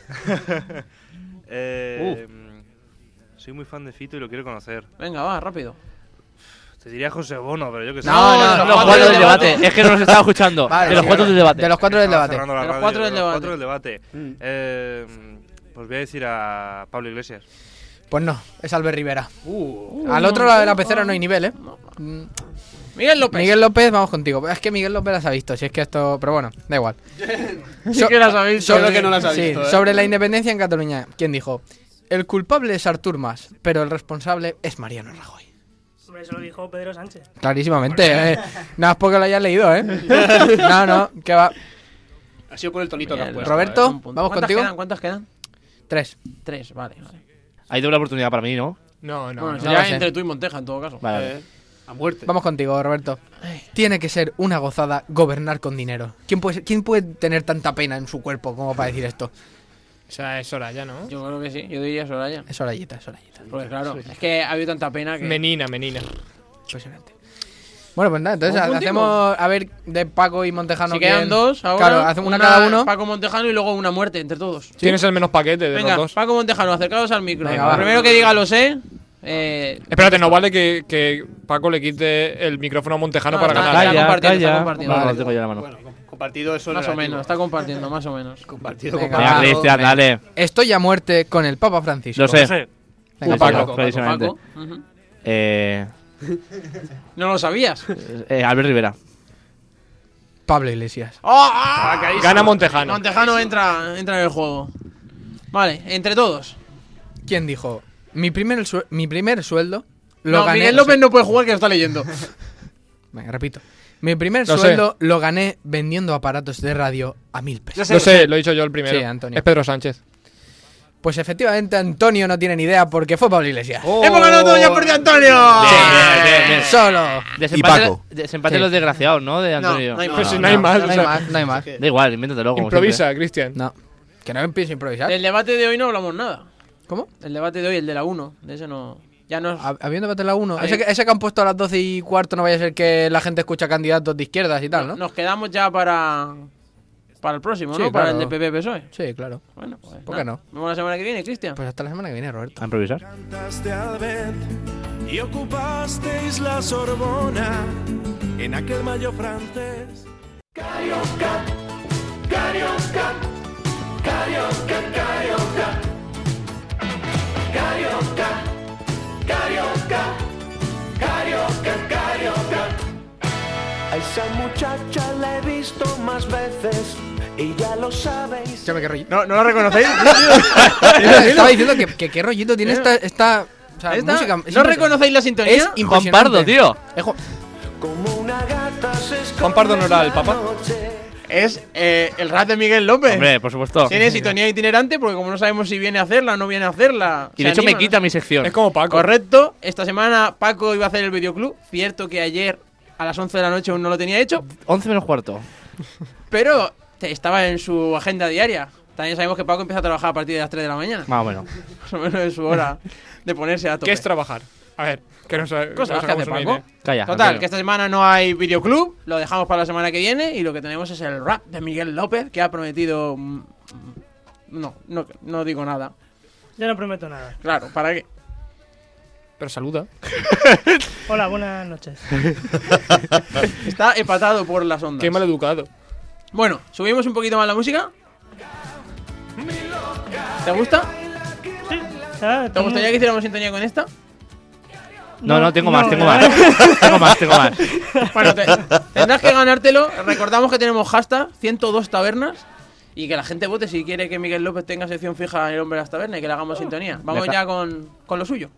Soy muy fan de Fito y lo quiero conocer. Venga, va, rápido. Te diría José Bono, pero yo que sé. No, Los cuatro del debate. Es que no nos estaba escuchando. Vale, De los sí, cuatro del debate. De los 4 del Estaba debate. cerrando la De los radio, cuatro del de los debate. cuatro del debate. Pues voy a decir a Pablo Iglesias. Pues no, es Albert Rivera. Al otro lado de la pecera no hay nivel, ¿eh? Miguel López. Miguel López, vamos contigo. Es que Miguel López las ha visto, si es que esto. Pero bueno, da igual. Sí que las ha visto. Creo que no las ha sí, visto, ¿eh? sobre la independencia en Cataluña, ¿quién dijo? El culpable es Artur Mas, pero el responsable es Mariano Rajoy. Hombre, eso lo dijo Pedro Sánchez. Clarísimamente, nada más porque lo hayas leído, ¿eh? No, que va. Ha sido por el tonito que has puesto. Roberto, Un punto. vamos ¿Cuántas contigo. quedan? ¿Cuántas quedan? 3. 3, vale. Hay doble oportunidad para mí, ¿no? No, Bueno, no sería lo sé. entre tú y Monteja en todo caso. Vale. A muerte. Vamos contigo, Roberto. Tiene que ser una gozada gobernar con dinero. ¿Quién puede tener tanta pena en su cuerpo como para decir esto? O sea, es Soraya, ¿no? Yo creo que sí, yo diría Soraya. Es Sorayita, es Sorayita. Porque claro, es que ha habido tanta pena que... Menina. Impresionante. Bueno, pues nada, entonces ¿Un hacemos a ver de Paco y Montejano. Si quedan quién- dos ahora, Claro, hacemos una cada uno. Paco Montejano y luego una muerte entre todos. Tienes el menos paquete de Venga, los dos. Paco Montejano, acercados al micro. Venga, Lo va. primero que diga lo sé. Espérate, no vale que Paco le quite el micrófono a Montejano No, para está- ganar. está compartiendo, está compartiendo. No, Vale. lo tengo ya en la mano. Bueno, compartido eso Más o relativo. menos, está compartiendo, más o menos. Compartido, Venga, Venga, compartido. Cristian, dale. Estoy a muerte con el Papa Francisco. Lo sé. sé. Venga, Paco, Paco. clarísimamente. Paco. Ujú. ¿No lo sabías? Albert Rivera. Pablo Iglesias. Gana Montejano. Montejano entra en el juego. Vale, entre todos. ¿Quién dijo? Mi primer sueldo lo No, gané... Miguel López no puede jugar, que lo está leyendo. Venga, repito. Mi primer Lo sueldo lo gané vendiendo aparatos de radio a 1.000 pesos. Lo sé, lo he dicho yo el primero. Sí, Antonio. Es Pedro Sánchez. Pues efectivamente Antonio no tiene ni idea porque fue Pablo Iglesias. ¡Hemos ganado todo ya por Antonio! Bien. Solo. Desempate los desgraciados, ¿no? De Antonio. No hay más. Pues si no hay más. No o hay sea, más, no hay más. Da igual, invéntatelo. Como improvisa, Cristian. No. Que no empiezo a improvisar. Del debate de hoy no hablamos nada. ¿Cómo? El debate de hoy, el de la 1. De ese no... Ya no... Habiendo debate la 1. Ese que han puesto a las 12:15 no vaya a ser que la gente escucha candidatos de izquierdas y tal, ¿no? Nos quedamos ya para el próximo, Sí, ¿no? Para el claro. de PP-PSOE. Sí, claro. Bueno, pues ¿Por qué no? Nos vemos la semana que viene, Cristian. Pues hasta la semana que viene, Roberto. A improvisar. Cantaste al vent y ocupasteis la Sorbona en aquel mayo francés. Carioca, carioca, carioca, carioca. Carioca, carioca, carioca, carioca. A esa muchacha la he visto más veces y ya lo sabéis. Chame, qué rollito. ¿No lo reconocéis? Estaba diciendo que qué rollito tiene esta o sea, música. ¿No reconocéis la sintonía? Es Juan impresionante. Pardo, tío. Como una gata se esconde Juan Pardo no era el Papa. Es el rap de Miguel López. Hombre, por supuesto. Tiene sintonía itinerante porque como no sabemos si viene a hacerla o no viene a hacerla. Y se de hecho anima, me quita ¿no? mi sección. Es como Paco. Correcto. Esta semana Paco iba a hacer el videoclub. Cierto que ayer a las 11 de la noche aún no lo tenía hecho. 11 menos cuarto. Pero estaba en su agenda diaria. También sabemos que Paco empieza a trabajar a partir de las 3 de la mañana. Más o menos. Más o menos es su hora de ponerse a tope. ¿Qué es trabajar? A ver, que no sabemos. Cosas que hace Paco. Calla. Total, Antonio. que esta semana no hay videoclub, lo dejamos para la semana que viene y lo que tenemos es el rap de Miguel López que ha prometido... No digo nada. Yo no prometo nada. Claro, ¿para qué? Pero saluda. Hola, buenas noches. Está empatado por las ondas. Qué mal educado. Bueno, subimos un poquito más la música. ¿Te gusta? Sí. ¿Te gustaría que hiciéramos sintonía con esta? No, tengo más. Tengo más. Bueno, tendrás que ganártelo. Recordamos que tenemos hashtag 102 tabernas y que la gente vote si quiere que Miguel López tenga sección fija en el Hombre de las Tabernas y que le hagamos sintonía. Vamos ya con lo suyo.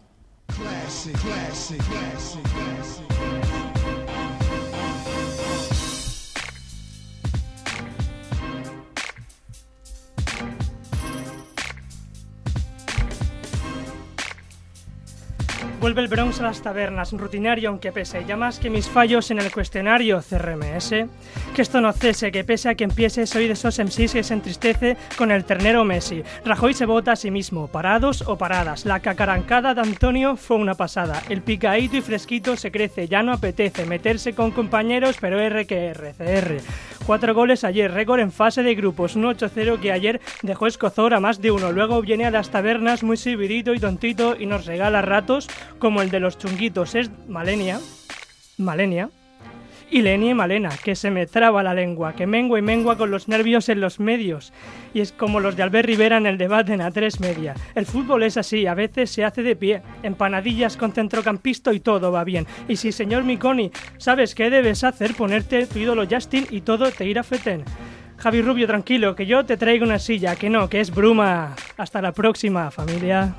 Vuelve el Bronx a las tabernas, rutinario aunque pese, ya más que mis fallos en el cuestionario CRMS. Que esto no cese, que pese a que empiece, soy de esos MCs que se entristece con el ternero Messi. Rajoy se vota a sí mismo, parados o paradas. La cacarancada de Antonio fue una pasada. El picadito y fresquito se crece, ya no apetece meterse con compañeros, pero CR. 4 goles ayer, récord en fase de grupos, un 8-0 que ayer dejó escozor a más de uno. Luego viene a las tabernas muy servidito y tontito y nos regala ratos como el de los chunguitos. Es Malenia y Lenia y Malena, que se me traba la lengua, que mengua y mengua con los nervios en los medios. Y es como los de Albert Rivera en el debate en A3 Media. El fútbol es así, a veces se hace de pie, empanadillas con centrocampista y todo va bien. Y si, señor Miconi, ¿sabes qué debes hacer? Ponerte tu ídolo Justin y todo te irá fetén. Javi Rubio, tranquilo, que yo te traigo una silla, que no, que es bruma. Hasta la próxima, familia.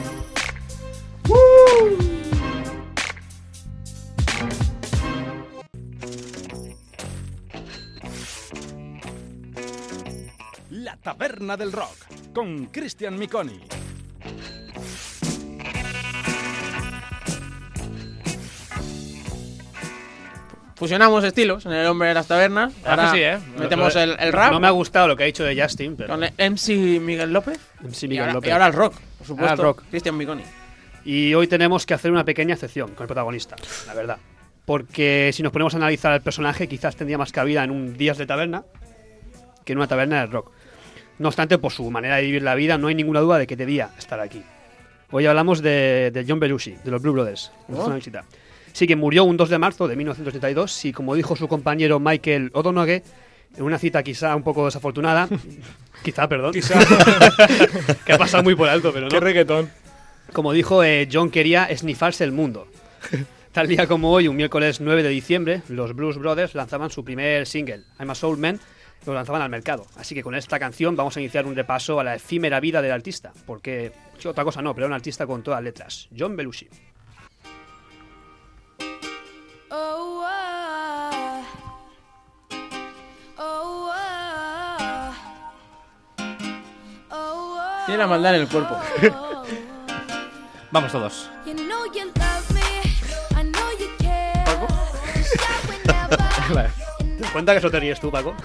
La Taberna del Rock, con Cristian Miconi. Fusionamos estilos en el Hombre de las Tabernas. Ahora sí, metemos el rap. No me ha gustado lo que ha dicho de Justin, pero... Con el MC Miguel López. MC Miguel López. Y ahora el rock, por supuesto. Ahora el rock. Cristian Miconi. Y hoy tenemos que hacer una pequeña excepción con el protagonista, la verdad. Porque si nos ponemos a analizar al personaje, quizás tendría más cabida en un Días de Taberna que en una taberna del rock. No obstante, por su manera de vivir la vida, no hay ninguna duda de que debía estar aquí. Hoy hablamos de John Belushi, de los Blue Brothers. Nos hace una visita. Sí, que murió un 2 de marzo de 1932 y, como dijo su compañero Michael O'Donoghue, en una cita quizá un poco desafortunada, quizá, que ha pasado muy por alto, pero no. Qué reggaetón. Como dijo, John quería esnifarse el mundo. Tal día como hoy, un miércoles 9 de diciembre, los Blues Brothers lanzaban su primer single, I'm a Soul Man, lo lanzaban al mercado. Así que con esta canción vamos a iniciar un repaso a la efímera vida del artista, porque otra cosa no, pero era un artista con todas letras, John Belushi. Tiene la maldad en el cuerpo. Vamos todos. ¿Te das cuenta que eso te ríes tú, Paco?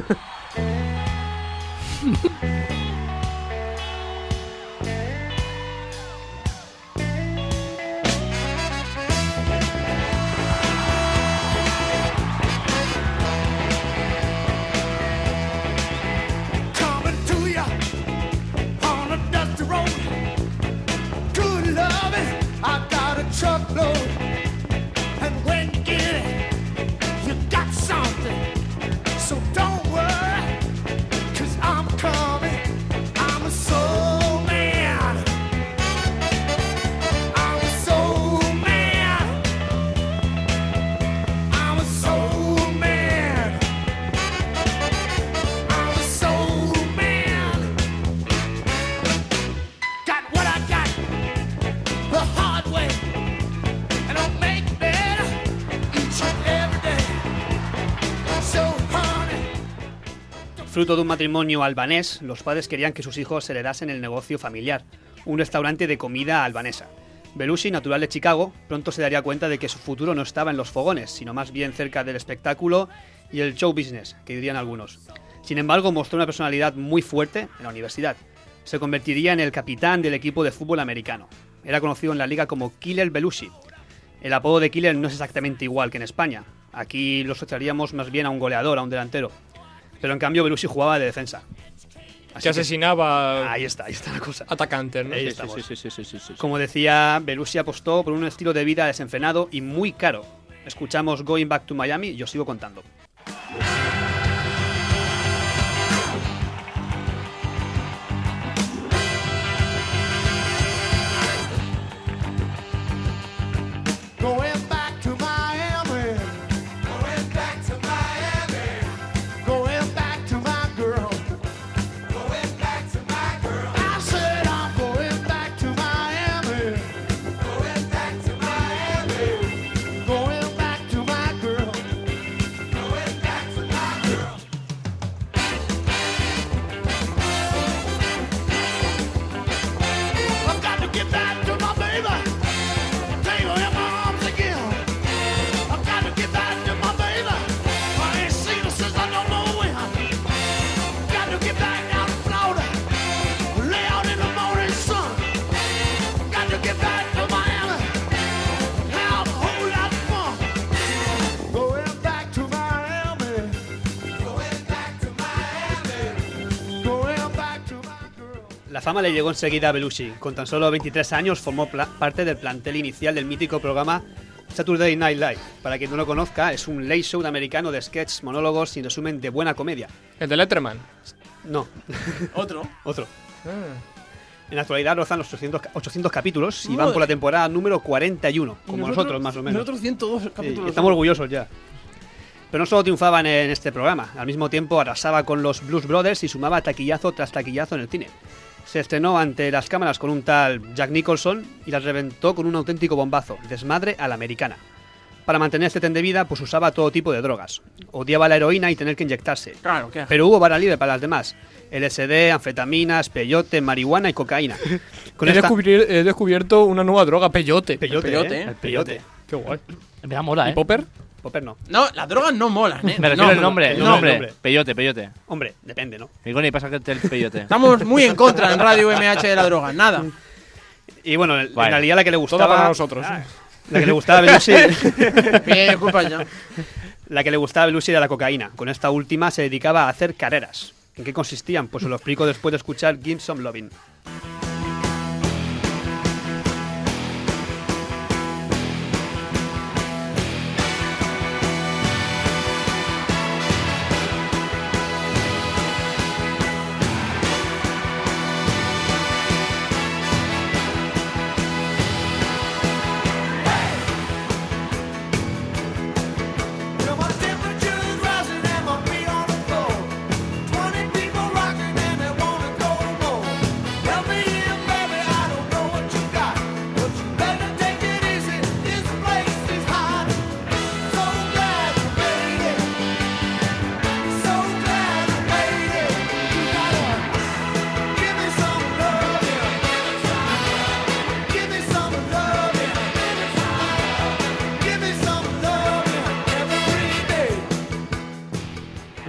Fruto de un matrimonio albanés, los padres querían que sus hijos heredasen el negocio familiar, un restaurante de comida albanesa. Belushi, natural de Chicago, pronto se daría cuenta de que su futuro no estaba en los fogones, sino más bien cerca del espectáculo y el show business, que dirían algunos. Sin embargo, mostró una personalidad muy fuerte en la universidad. Se convertiría en el capitán del equipo de fútbol americano. Era conocido en la liga como Killer Belushi. El apodo de Killer no es exactamente igual que en España. Aquí lo asociaríamos más bien a un goleador, a un delantero. Pero en cambio Belushi jugaba de defensa. Así que asesinaba. Ahí está la cosa. Atacantes, ¿no? Ahí Sí. Como decía, Belushi apostó por un estilo de vida desenfrenado y muy caro. Escuchamos Going Back to Miami y os sigo contando. La fama le llegó enseguida a Belushi. Con tan solo 23 años formó parte del plantel inicial del mítico programa Saturday Night Live. Para quien no lo conozca, es un late show americano de sketches, monólogos y en resumen de buena comedia. ¿El de Letterman? No. ¿Otro? Otro. En la actualidad rozan los 800 capítulos y van por la temporada número 41, como nosotros más o menos. Nosotros 102 capítulos. Estamos orgullosos ya. Pero no solo triunfaban en este programa, al mismo tiempo arrasaba con los Blues Brothers y sumaba taquillazo tras taquillazo en el cine. Se estrenó ante las cámaras con un tal Jack Nicholson y las reventó con un auténtico bombazo, desmadre a la americana. Para mantener este tren de vida, pues usaba todo tipo de drogas. Odiaba la heroína y tener que inyectarse. Claro, ¿qué? Pero hubo barra libre para las demás. LSD, anfetaminas, peyote, marihuana y cocaína. He descubierto una nueva droga, peyote. Peyote. El peyote. Qué guay. Me da mola, ¿Y Popper? Popper no. No, las drogas no molan, ¿eh? Me refiero al nombre. Peyote. Hombre, depende, ¿no? Migoni, pasa que el peyote. Estamos muy en contra en Radio MH de la droga, nada. Y bueno, en realidad la que le gustaba... Todo para nosotros. La que le gustaba a Belushi... Disculpa ya. La que le gustaba a Belushi era la cocaína. Con esta última se dedicaba a hacer carreras. ¿En qué consistían? Pues os lo explico después de escuchar Give Some Lovin'.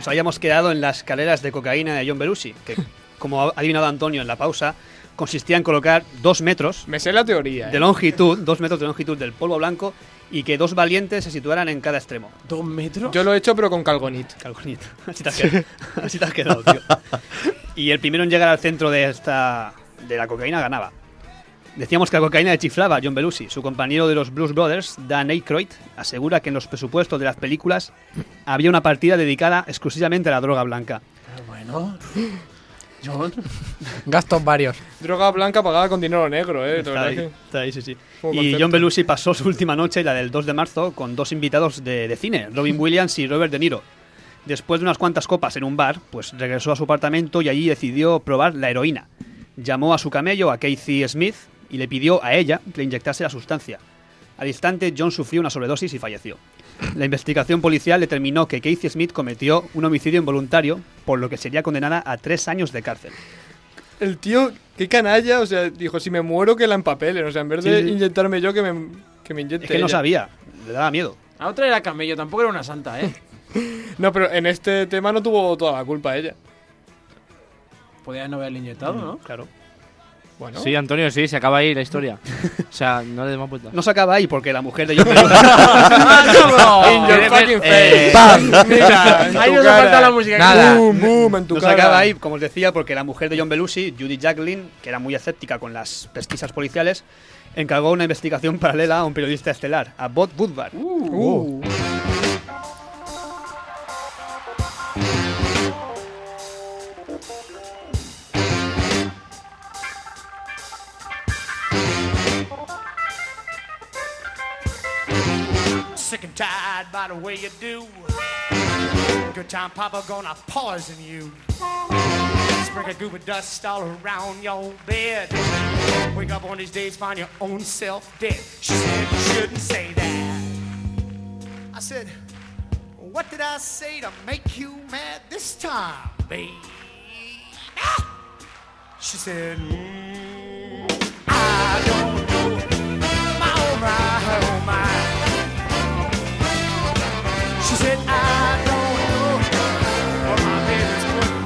Nos habíamos quedado en las escaleras de cocaína de John Belushi, que, como ha adivinado Antonio en la pausa, consistía en colocar 2 metros Me sé la teoría. de longitud, 2 metros de longitud del polvo blanco y que 2 valientes se situaran en cada extremo. ¿2 metros? Yo lo he hecho, pero con Calgonit. Calgonit. Así te has quedado, así te has quedado, tío. Y el primero en llegar al centro de la cocaína ganaba. Decíamos que la cocaína le chiflaba a John Belushi. Su compañero de los Blues Brothers, Dan Aykroyd, asegura que en los presupuestos de las películas había una partida dedicada exclusivamente a la droga blanca. Pero bueno, John. Gastos varios. Droga blanca pagada con dinero negro, Está ahí, sí. Como Y concepto. John Belushi pasó su última noche, la del 2 de marzo, con 2 invitados de cine, Robin Williams y Robert De Niro. Después de unas cuantas copas en un bar, pues regresó a su apartamento y allí decidió probar la heroína. Llamó a su camello, a Casey Smith, y le pidió a ella que le inyectase la sustancia. Al instante, John sufrió una sobredosis y falleció. La investigación policial determinó que Casey Smith cometió un homicidio involuntario, por lo que sería condenada a 3 años de cárcel. El tío, qué canalla, o sea, dijo, si me muero que la empapelen, o sea, en vez de Sí. inyectarme yo, que me inyecte Es que no ella. sabía, le daba miedo. La otra era camello, tampoco era una santa, ¿eh? No, pero en este tema no tuvo toda la culpa ella. Podía no haberle inyectado, ¿no? Claro. Bueno. Sí, Antonio, sí, se acaba ahí la historia. O sea, no le demos vuelta. No se acaba ahí porque la mujer de John Belushi... In your fucking face. ¡Pam! Mira, en Ahí tu nos cara. falta la música. Nada. Boom, boom, en tu No se cara. acaba ahí, como os decía, porque la mujer de John Belushi, Judy Jacqueline, que era muy escéptica con las pesquisas policiales, encargó una investigación paralela a un periodista estelar, a Bob Woodward. Sick and tired by the way you do. Good time, Papa, gonna poison you. Sprinkle goober dust all around your bed. Wake up on these days, find your own self dead. She said you shouldn't say that. I said, what did I say to make you mad this time, babe? Ah! She said, I don't know. My, oh my, oh my. She said, I don't know what my baby's putting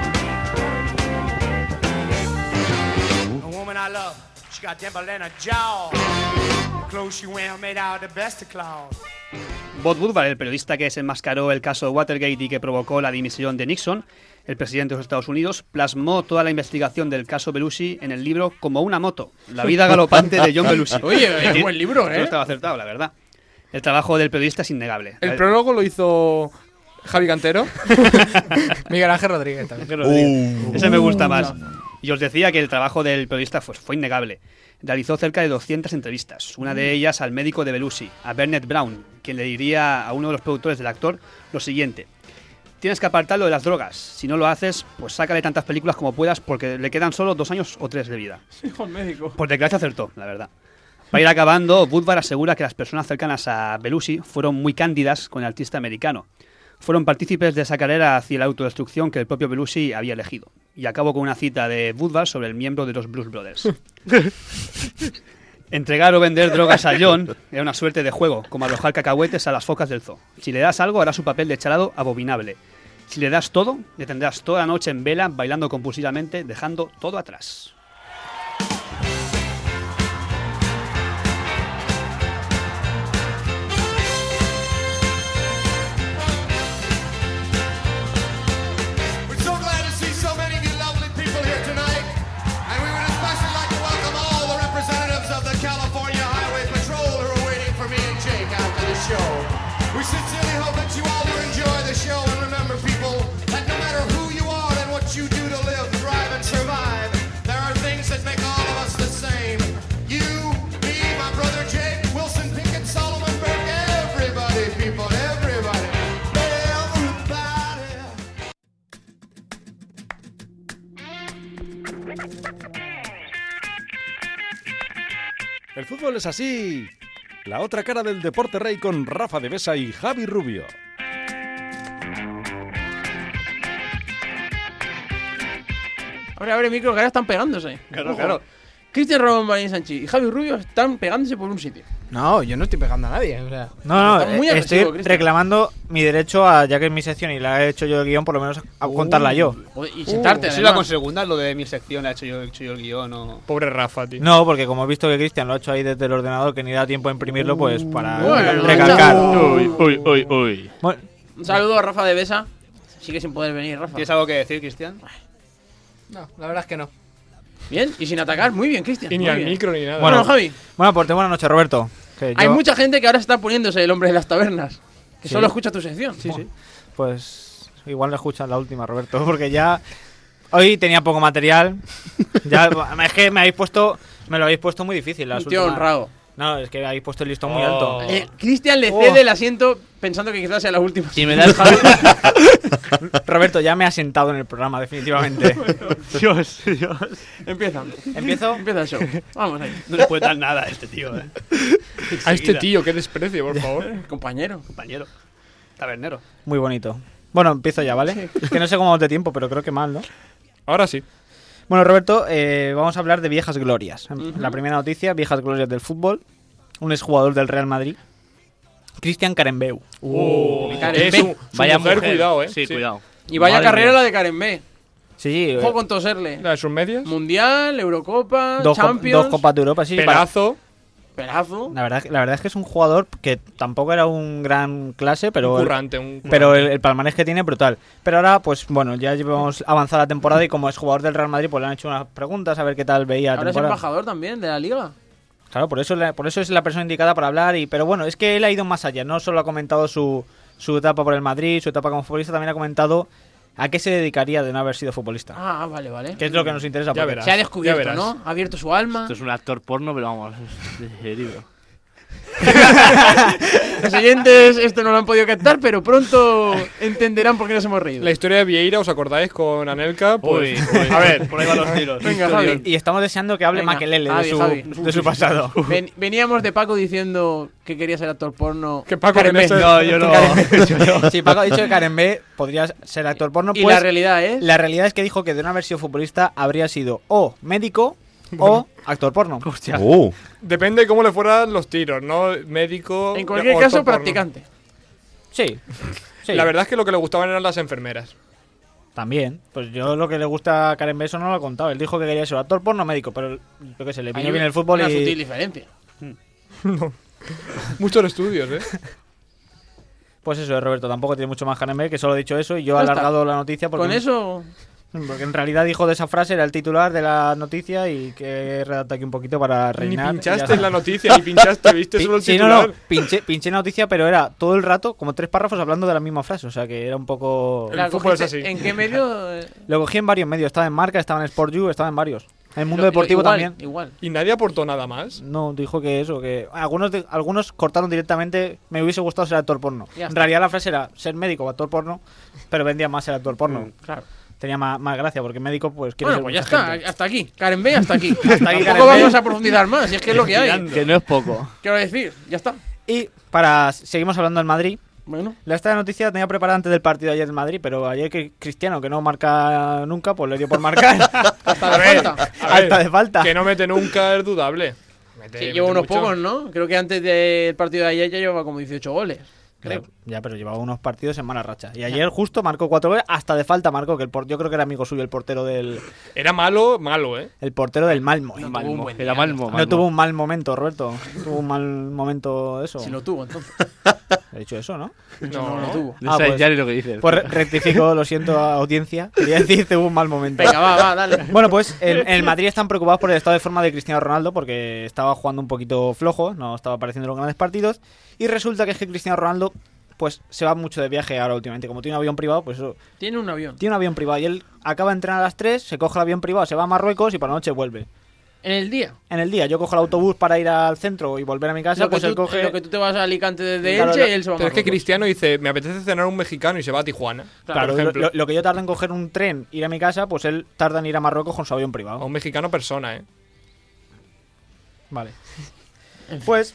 down. A woman I love, she got dimple in her jaw. The clothes she wear made out of the best of cloth. Bob Woodward, el periodista que desenmascaró el caso Watergate y que provocó la dimisión de Nixon, el presidente de los Estados Unidos, plasmó toda la investigación del caso Belushi en el libro Como una moto, la vida galopante de John Belushi. Oye, es buen libro, ¿eh? No estaba acertado, la verdad. El trabajo del periodista es innegable. El prólogo lo hizo Javi Cantero. Miguel Ángel Rodríguez también. Ese me gusta más. Y os decía que el trabajo del periodista fue innegable. Realizó cerca de 200 entrevistas, una de ellas al médico de Belushi, a Bernard Brown, quien le diría a uno de los productores del actor lo siguiente: tienes que apartarlo de las drogas, si no lo haces, pues sácale tantas películas como puedas porque le quedan solo 2 años o 3 de vida. Hijo del médico. Por desgracia acertó, la verdad. Para ir acabando, Woodward asegura que las personas cercanas a Belushi fueron muy cándidas con el artista americano. Fueron partícipes de esa carrera hacia la autodestrucción que el propio Belushi había elegido. Y acabo con una cita de Woodward sobre el miembro de los Blues Brothers. Entregar o vender drogas a John era una suerte de juego, como arrojar cacahuetes a las focas del zoo. Si le das algo, hará su papel de charado abominable. Si le das todo, le tendrás toda la noche en vela, bailando compulsivamente, dejando todo atrás. We're so glad to see so many of you lovely people here tonight. And we would especially like to welcome all the representatives of the California Highway Patrol who are waiting for me and Jake after the show. We sincerely hope that you all do enjoy the show. And remember, people, that no matter who you are and what you do to live, thrive, and survive, there are things that make all of us the same. You, me, my brother Jake, Wilson Pickett, Solomon Burke, everybody, people, everybody. Everybody. El fútbol es así. La otra cara del deporte rey con Rafa de Besa y Javi Rubio. Abre micro, que ahora están pegándose. Claro, claro. Cristian Ramón Marín Sánchez y Javi Rubio están pegándose por un sitio. No, yo no estoy pegando a nadie. O sea, No, Está muy estoy agresivo, Cristian. reclamando mi derecho a, ya que es mi sección y la he hecho yo el guión, por lo menos a contarla yo. Y sentarte, Eso iba con además. segunda, lo de mi sección, he hecho yo el guión. O... Pobre Rafa, tío. No, porque como he visto que Cristian lo ha hecho ahí desde el ordenador, que ni da tiempo a imprimirlo, pues para Bueno, recalcar. Uy. Bueno, Un saludo a Rafa de Besa. Sigue sin poder venir, Rafa. ¿Tienes algo que decir, Cristian? no, la verdad es que no. Bien, y sin atacar, muy bien, Cristian. Y ni muy al bien. micro ni nada. Bueno, Javi, bueno, pues buenas noches, Roberto. Que hay yo, mucha gente que ahora está poniéndose el hombre de las tabernas. Que Sí. solo escucha tu sección. Sí. Pues igual le escuchas la última, Roberto, porque ya hoy tenía poco material. Ya es que me lo habéis puesto muy difícil. Las Un tío últimas- honrado. No, es que habéis puesto el listón muy alto. Cristian le cede el asiento pensando que quizás sea la última. Si me das Javi. Roberto, ya me ha sentado en el programa, definitivamente. Dios. Empieza. ¿Empiezo? Empieza el show. Vamos ahí. No le puede dar nada a este tío, A este tío, qué desprecio, por favor. Compañero. Compañero. Tabernero. Muy bonito. Bueno, empiezo ya, ¿vale? Es que no sé cómo vamos de tiempo, pero creo que mal, ¿no? Ahora sí. Bueno, Roberto, vamos a hablar de viejas glorias. La primera noticia, viejas glorias del fútbol. Un exjugador del Real Madrid, Cristian Karembeu. Vaya mujer, mujer. cuidado, Sí, cuidado. Y vaya Madre carrera mía. la de Karen B. Sí, Ojo con toserle. ¿La de sus medias? Mundial, Eurocopa, dos Champions. Copas de Europa, sí. Pelazo. Pelazo. La verdad es que es un jugador que tampoco era un gran clase, pero Un currante. pero el palmarés que tiene brutal. Pero ahora, pues bueno, ya llevamos avanzada la temporada y como es jugador del Real Madrid, pues le han hecho unas preguntas a ver qué tal veía la Ahora es temporada. embajador también de la liga. Claro, por eso es la persona indicada para hablar. Pero bueno, es que él ha ido más allá. No solo ha comentado su etapa por el Madrid, su etapa como futbolista, también ha comentado a qué se dedicaría de no haber sido futbolista. Ah, vale. Que es lo que nos interesa. Ya porque- verás. Se ha descubierto, verás. ¿no? Ha abierto su alma. Esto es un actor porno, pero vamos, herido. Los oyentes esto no lo han podido captar, pero pronto entenderán por qué nos hemos reído. La historia de Vieira, ¿os acordáis? Con Anelka. Pues, A ver, por ahí van los tiros. Venga, Javi. Y estamos deseando que hable Venga, Makelele Javi. de su pasado. Veníamos de Paco diciendo que quería ser actor porno. Que Paco Karen que no B. sé- No, yo no. Sí, Paco ha dicho que Karen B podría ser actor porno. Y Pues la realidad es. la realidad es que dijo que de no haber sido futbolista habría sido o médico o actor porno. Hostia. Depende de cómo le fueran los tiros, ¿no? Médico. En cualquier o caso, actor porno. practicante. Sí. Sí. La verdad es que lo que le gustaban eran las enfermeras. También. Pues yo lo que le gusta a Karen B eso no lo he contado. Él dijo que quería ser actor porno o médico, pero yo qué sé, le Hay vino bien el fútbol una y... sutil diferencia. Muchos estudios, ¿eh? Pues eso, Roberto, tampoco tiene mucho más Karen B, que solo he dicho eso y yo he Ya está. alargado la noticia porque... Con eso. Porque en realidad dijo de esa frase, era el titular de la noticia y que he redactado aquí un poquito para Ni rellenar. pinchaste en la noticia, ni pinchaste, viste solo el Sí, titular. no, pinché la noticia, pero era todo el rato, como 3 párrafos hablando de la misma frase, o sea que era un poco... El ¿La fútbol es cogiste? así. ¿En qué medio? Lo cogí en varios medios, estaba en Marca, estaba en Sport You, estaba en varios. En el mundo deportivo igual, también. Igual. Y nadie aportó nada más. No, dijo que eso, que algunos cortaron directamente, me hubiese gustado ser actor porno. Ya En está. realidad la frase era ser médico o actor porno, pero vendía más ser actor porno. Claro. Tenía más gracia, porque médico pues quiere Bueno, ser pues ya mucha está. gente. Hasta aquí. Karen B, hasta aquí. aquí, Tampoco Karen B. vamos a profundizar más, si es que es lo que hay. Que no es poco. Quiero decir, ya está. Y seguimos hablando del Madrid. Bueno. Esta noticia la tenía preparada antes del partido de ayer del Madrid, pero ayer que Cristiano, que no marca nunca, pues le dio por marcar. Hasta de falta. Hasta de falta. Que no mete nunca es dudable. Sí, lleva unos pocos, ¿no? Creo que antes del partido de ayer ya llevaba como 18 goles. Creo. Ya, pero llevaba unos partidos en mala racha. Y ayer justo marcó 4 goles, hasta de falta marcó, que yo creo que era amigo suyo, el portero del... Era malo, ¿eh? El portero del Malmo. No tuvo un buen día. Era Malmo. No tuvo un mal momento, Roberto. Tuvo un mal momento eso. Si lo tuvo, entonces. He dicho eso, ¿no? No lo tuvo. No sabes ya ni lo que dices. Pues rectifico, lo siento a audiencia. Quería decir, tuvo un mal momento. Venga, va, dale. Bueno, pues en el Madrid están preocupados por el estado de forma de Cristiano Ronaldo porque estaba jugando un poquito flojo, no estaba apareciendo en los grandes partidos. Y resulta que es que Cristiano Ronaldo pues se va mucho de viaje ahora últimamente. Como tiene un avión privado, pues eso... Tiene un avión. Tiene un avión privado y él acaba de entrenar a las 3, se coge el avión privado, se va a Marruecos y por la noche vuelve. ¿En el día? En el día, yo cojo el autobús para ir al centro y volver a mi casa, pues él coge... Lo que tú te vas a Alicante desde Claro, Elche y él se va a Pero es que Marruecos. Cristiano dice, me apetece cenar un mexicano y se va a Tijuana. Claro, por ejemplo. lo que yo tardo en coger un tren, ir a mi casa, pues él tarda en ir a Marruecos con su avión privado. A un mexicano persona, ¿eh? Vale. Pues,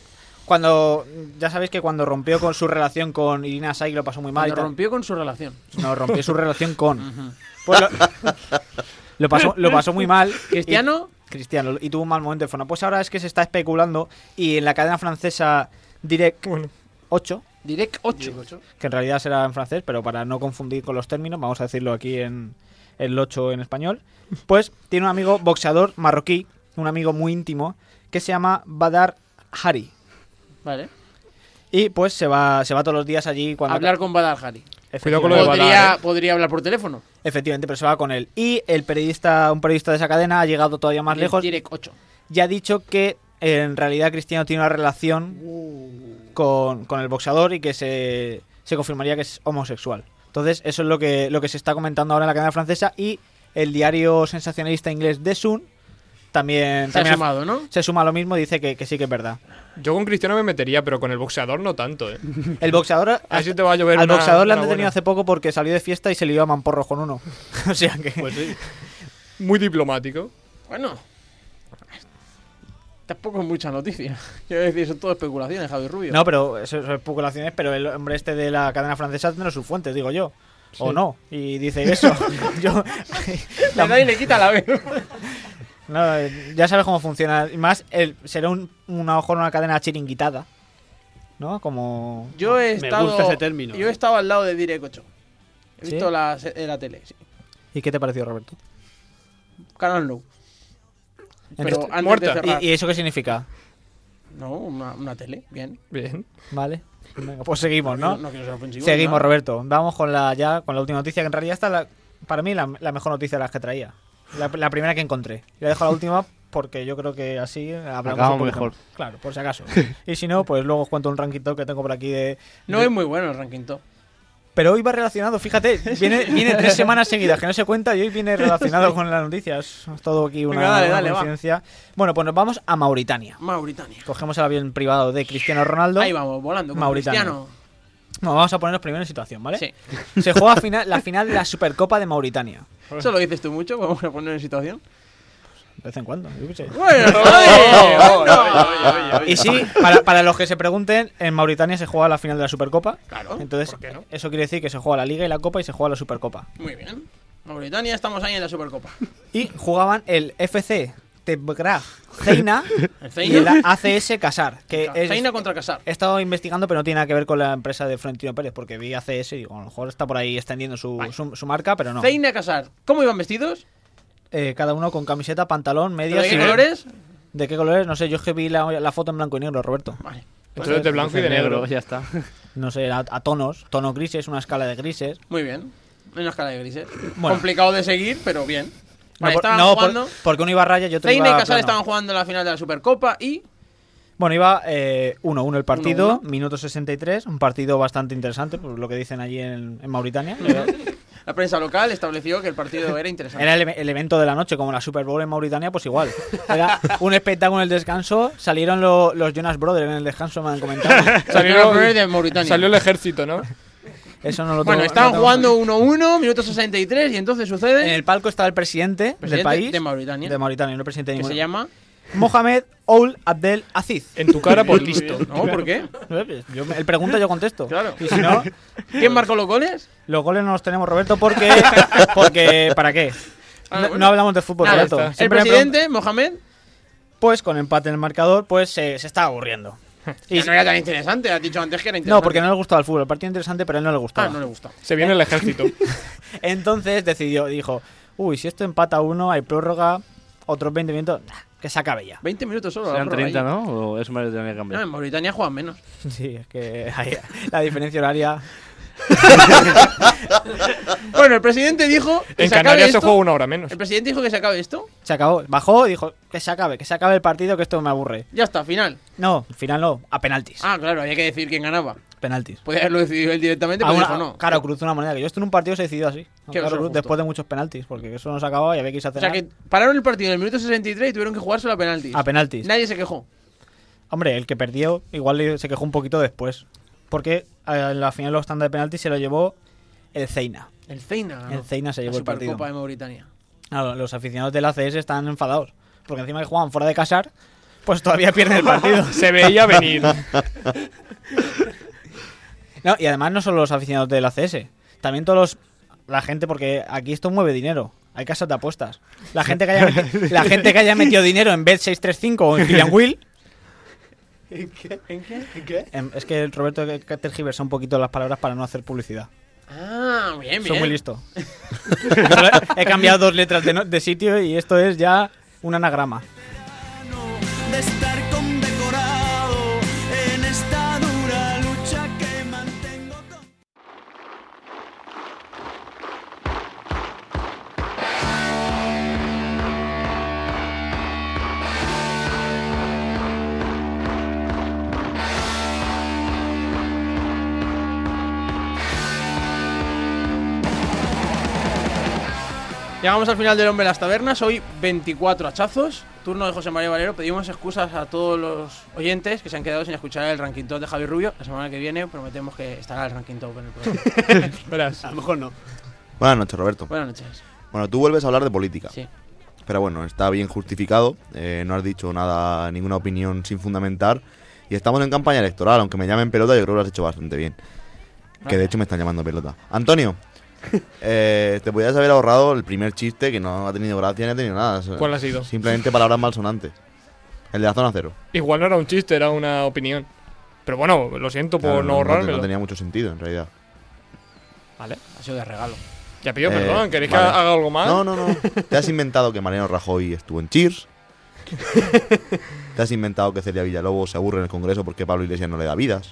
ya sabéis que cuando rompió con su relación con Irina Shayk lo pasó muy mal. Cuando rompió con su relación. No, rompió su relación con... Pues lo pasó muy mal. Cristiano Cristiano, y tuvo un mal momento de forma. Pues ahora es que se está especulando y en la cadena francesa Direct 8, Direct 8, que en realidad será en francés, pero para no confundir con los términos, vamos a decirlo aquí en el 8 en español, pues tiene un amigo boxeador marroquí, un amigo muy íntimo, que se llama Badar Hari. Vale. Y pues se va todos los días allí cuando... Hablar con Badar Hari. Cuidado con lo de Badar, Podría hablar por teléfono. Efectivamente, pero se va con él. Y un periodista de esa cadena ha llegado todavía más lejos. Direct 8. Ya ha dicho que en realidad Cristiano tiene una relación con el boxeador y que se confirmaría que es homosexual. Entonces, eso es lo que se está comentando ahora en la cadena francesa. Y el diario sensacionalista inglés The Sun también Se ha sumado, ¿no? Se suma a lo mismo y dice que sí que es verdad. Yo con Cristiano me metería, pero con el boxeador no tanto, ¿eh? El boxeador... A ver si te va a llover al boxeador le han una detenido buena. hace poco porque salió de fiesta y se lió a mamporros con uno. O sea que... Pues sí. Muy diplomático. Bueno, tampoco es mucha noticia. Quiero decir, son todo especulaciones, Javi Rubio. No, pero eso son especulaciones, pero el hombre este de la cadena francesa tendrá sus fuentes, digo yo. Sí. O no. Y dice eso. Yo... Le da y le quita la vez. No, ya sabes cómo funciona. Y más, será una cadena chiringuitada. ¿No? Como... Yo he Me estado... gusta ese término. Yo he estado al lado de Direct 8. He ¿Sí? visto la tele, sí. ¿Y qué te pareció, Roberto? Canal No. Pero Entonces, antes de cerrar... ¿Y eso qué significa? No, una tele, bien. Bien. Vale. Venga, pues seguimos, ¿no? No quiero ser ofensivo. Seguimos, ¿no? Roberto. Vamos con la última noticia, que en realidad está para mí la mejor noticia de las que traía. La primera que encontré. Le dejo la última porque yo creo que así hablamos Acabamos un poquito mejor. más. Claro, por si acaso. Y si no, pues luego os cuento un ranking top que tengo por aquí de... No es muy bueno el ranking top. Pero hoy va relacionado, fíjate, viene 3 semanas seguidas que no se cuenta y hoy viene relacionado con las noticias. Es todo aquí una, Venga, dale, una dale, va. coincidencia. Bueno, pues nos vamos a Mauritania. Mauritania. Cogemos el avión privado de Cristiano Ronaldo. Ahí vamos, volando con Mauritania. Cristiano. No, vamos a ponernos primero en situación, ¿vale? Sí. Se juega la final de la Supercopa de Mauritania. Eso lo dices tú mucho, vamos a poner en situación. De vez en cuando, yo qué sé. Bueno, Y sí, para los que se pregunten, en Mauritania se juega la final de la Supercopa. Claro, Entonces, ¿por qué no? eso quiere decir que se juega la Liga y la Copa y se juega la Supercopa. Muy bien. Mauritania, estamos ahí en la Supercopa. Y jugaban el FC Tebgra Zeina El y Zeina. el ACS Casar. Que es, Zeina contra Casar. he estado investigando, pero no tiene nada que ver con la empresa de Florentino Pérez, porque vi ACS y digo, a lo mejor está por ahí extendiendo su marca, pero no. Zeina Casar. ¿Cómo iban vestidos? Cada uno con camiseta, pantalón, medias. ¿De qué y- colores? ¿De qué colores? No sé, yo es que vi la foto en blanco y negro, Roberto. Vale. Entonces de blanco y de negro. Ya está. No sé, a tonos grises, una escala de grises. Muy bien. En una escala de grises. Bueno. Complicado de seguir, pero bien. Vale, No, estaban no, jugando. porque uno iba a raya y otro Zeina y iba Casar plano. estaban jugando la final de la Supercopa y... Bueno, iba 1-1 el partido, 1-1. minuto 63, un partido bastante interesante, por lo que dicen allí en Mauritania. La prensa local estableció que el partido era interesante. Era el evento de la noche, como la Super Bowl en Mauritania, pues igual. Era un espectáculo en el descanso, salieron los Jonas Brothers en el descanso, me han comentado. de Mauritania. Salió el ejército, ¿no? Eso no lo Bueno, tengo- estaban no tengo- jugando 1-1, minuto 63, y entonces sucede... En el palco estaba el presidente del país. de Mauritania. De Mauritania, no el presidente de que se ningún- llama... Mohamed Ould Abdel Aziz. En tu cara por listo. No, ¿por qué? Él pregunta, yo contesto. Claro. Y si no, ¿Quién marcó los goles? los goles no los tenemos, Roberto, porque ¿para qué? Ah, No, bueno. no hablamos de fútbol, Nada, Roberto. el Siempre me presidente, Mohamed... pues con empate en el marcador, pues se está aburriendo. Y no era tan interesante, has dicho antes que era interesante. No, porque no le gustaba el fútbol. El partido interesante, pero a él no le gustaba. Ah, no le gusta. Se viene el ejército. Entonces dijo, uy, si esto empata 1, hay prórroga, otros 20 minutos, que se acabe ya. 20 minutos solo. Serán la prórroga 30, ahí. ¿no? O eso me lo tenía que No, cambiar. en Mauritania juegan menos. Sí, es que ahí, la diferencia horaria... Bueno, el presidente dijo que En se acabe Canarias se esto. juega una hora menos. El presidente dijo que se acabe esto. Se acabó, bajó y dijo que se acabe el partido, que esto me aburre. Ya está, final. No, al final no, a penaltis. Ah, claro, había que decir quién ganaba. Penaltis. Podía haberlo decidido él directamente, A pero una- dijo no. Claro, cruzó una moneda. Que yo esto en un partido se decidió así. Qué Claro, justo. después de muchos penaltis, porque eso no se acababa y había que irse a O cenar. sea que pararon el partido en el minuto 63 y tuvieron que jugárselo a penaltis. A penaltis. Nadie se quejó. Hombre, el que perdió igual se quejó un poquito después. Porque en la final de los tandas de penaltis se lo llevó el Zeina. El Zeina ganó. El Zeina se llevó la el partido. Supercopa de Mauritania. Claro, los aficionados del ACS están enfadados. Porque encima que juegan fuera de Casar, pues todavía pierden el partido. Se veía venir. No, y además no solo los aficionados del ACS, también la gente, porque aquí esto mueve dinero. Hay casas de apuestas. La gente que haya metido dinero en Bet635 o en Killian Will. ¿En qué? Es que Roberto tergiversa un poquito las palabras para no hacer publicidad. Ah, bien, bien. Soy muy listo. He cambiado 2 letras de sitio y esto es ya un anagrama. De estar condecorado en esta dura lucha que mantengo con... Llegamos al final del Hombre de las Tabernas. Hoy 24 hachazos. Turno de José María Valero. Pedimos excusas a todos los oyentes que se han quedado sin escuchar el ranking top de Javi Rubio. La semana que viene prometemos que estará el ranking top en el programa. Verás. A lo mejor no. Buenas noches, Roberto. Buenas noches. Bueno, tú vuelves a hablar de política. Sí. Pero bueno, está bien justificado. No has dicho nada, ninguna opinión sin fundamentar. Y estamos en campaña electoral. Aunque me llamen pelota, yo creo que lo has hecho bastante bien. Que de hecho me están llamando pelota. Antonio, te podías haber ahorrado el primer chiste que no ha tenido gracia ni ha tenido nada. ¿Cuál ha sido? Simplemente palabras malsonantes. El de la zona cero. Igual no era un chiste, era una opinión. Pero bueno, lo siento por no ahorrármelo. No tenía mucho sentido, en realidad. Vale. Ha sido de regalo. Ya pido perdón, ¿queréis que vale. haga algo más? No. Te has inventado que Mariano Rajoy estuvo en Cheers. Te has inventado que Celia Villalobos se aburre en el Congreso porque Pablo Iglesias no le da vidas.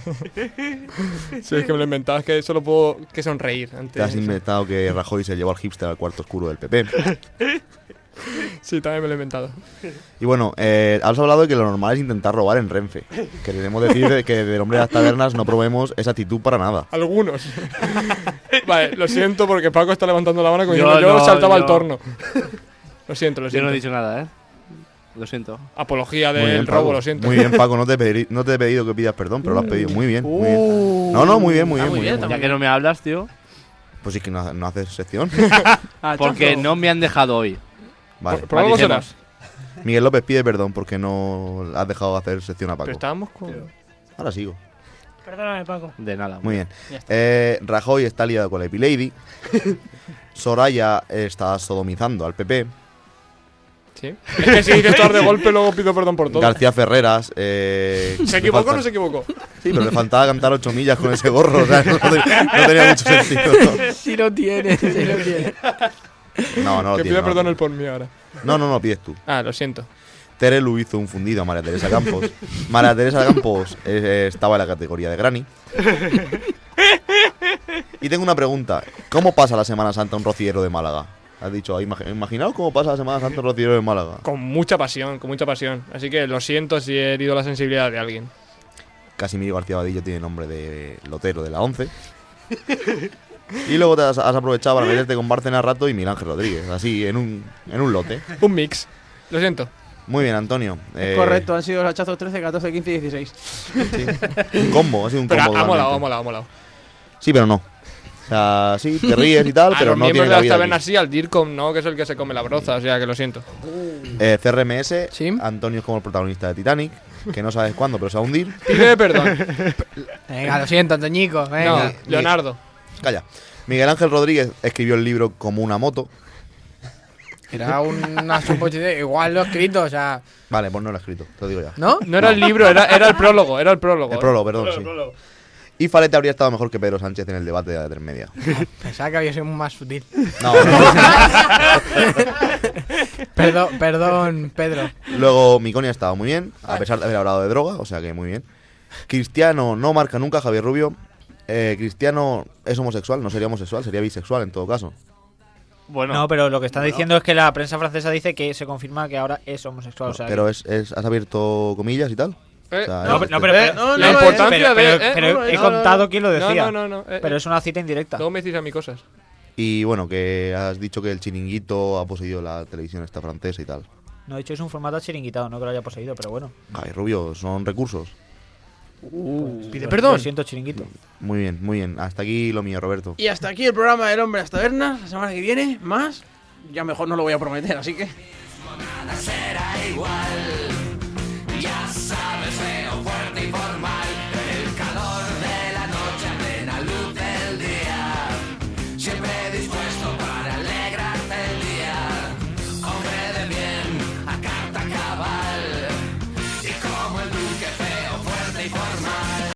Sí, es que me lo he inventado, es que solo puedo que sonreír. Te has inventado que Rajoy se llevó al hipster al cuarto oscuro del PP. Sí, también me lo he inventado. Y bueno, has hablado de que lo normal es intentar robar en Renfe. Queremos decir que del Hombre de las Tabernas no probemos esa actitud para nada. Algunos. Vale, lo siento porque Paco está levantando la mano como diciendo yo saltaba al torno. Lo siento. Yo no he dicho nada, Lo siento. Apología Muy bien, del Paco. robo, lo siento. Muy bien, Paco, no te he pedido que pidas perdón, pero lo has pedido. Muy bien, muy bien. No, muy bien, muy bien. Ya que no me hablas, tío. Pues sí que no haces sección. Porque no me han dejado hoy. Vale. Por algo serás. Miguel López pide perdón porque no has dejado hacer sección a Paco. Pero estábamos con... Ahora sigo. Perdóname, Paco. De nada. Muy bien. Rajoy está liado con la Epilady. Soraya está sodomizando al PP. Sí. Es que si dices todo de golpe, luego pido perdón por todo. García Ferreras. ¿Se equivocó o no se equivocó? Sí, pero le faltaba cantar 8 millas con ese gorro. O sea, no tenía mucho sentido. Sí lo tiene, sí lo tiene. No lo que tiene. pide perdón el por mí ahora. No, pides tú. Ah, lo siento. Terelu hizo un fundido a María Teresa Campos. María Teresa Campos estaba en la categoría de Granny. Y tengo una pregunta. ¿Cómo pasa la Semana Santa un rociero de Málaga? Has dicho, imaginaos cómo pasa la Semana Santa un rociero de Málaga. Con mucha pasión, con mucha pasión. Así que lo siento si he herido la sensibilidad de alguien. Casimiro García Vadillo tiene nombre de lotero de la 11. Y luego te has aprovechado para meterte con Bárcena Rato y Miguel Ángel Rodríguez. Así, en un lote. Un mix. Lo siento. Muy bien, Antonio. Correcto, han sido los hachazos 13, 14, 15 y 16. Sí. Un combo, ha sido un pero combo. Ha molado. Sí, pero no. O sea, sí, te ríes y tal, pero no tiene la vida. De las vida tabernas aquí. sí, al DIRCOM no, que es el que se come la broza, o sea que lo siento. CRMS, ¿Sí? Antonio es como el protagonista de Titanic, que no sabes cuándo, pero se va a hundir. Pide perdón. Venga, lo siento, Antoñico. Venga. No, Leonardo. Calla. Miguel Ángel Rodríguez escribió el libro Como una moto. Era una suposición. Igual lo he escrito, o sea. Vale, pues no lo he escrito, te lo digo ya. ¿No? No era el libro, era el prólogo. Era el prólogo. El prólogo, perdón, sí. Y Falete habría estado mejor que Pedro Sánchez en el debate de la 3 media. Pensaba que había sido más sutil. No. Perdón, Pedro. Luego Miconia ha estado muy bien, a pesar de haber hablado de droga, o sea que muy bien. Cristiano no marca nunca, Javier Rubio. Cristiano es homosexual, no sería homosexual, sería bisexual en todo caso. Bueno, no, pero lo que están diciendo es que la prensa francesa dice que se confirma que ahora es homosexual. O sea, pero has abierto comillas y tal. O sea, la importancia pero he contado quién lo decía. No. Pero es una cita indirecta. Luego me decís a mí cosas. Y bueno, que has dicho que el chiringuito ha poseído la televisión esta francesa y tal. No, he dicho es un formato chiringuitado, no que lo haya poseído, pero bueno. Javier Rubio, son recursos. Pide perdón. Lo siento, chiringuito. Muy bien. Hasta aquí lo mío, Roberto. Y hasta aquí el programa del Hombre de las Tabernas. La semana que viene, más. Ya mejor no lo voy a prometer, así que...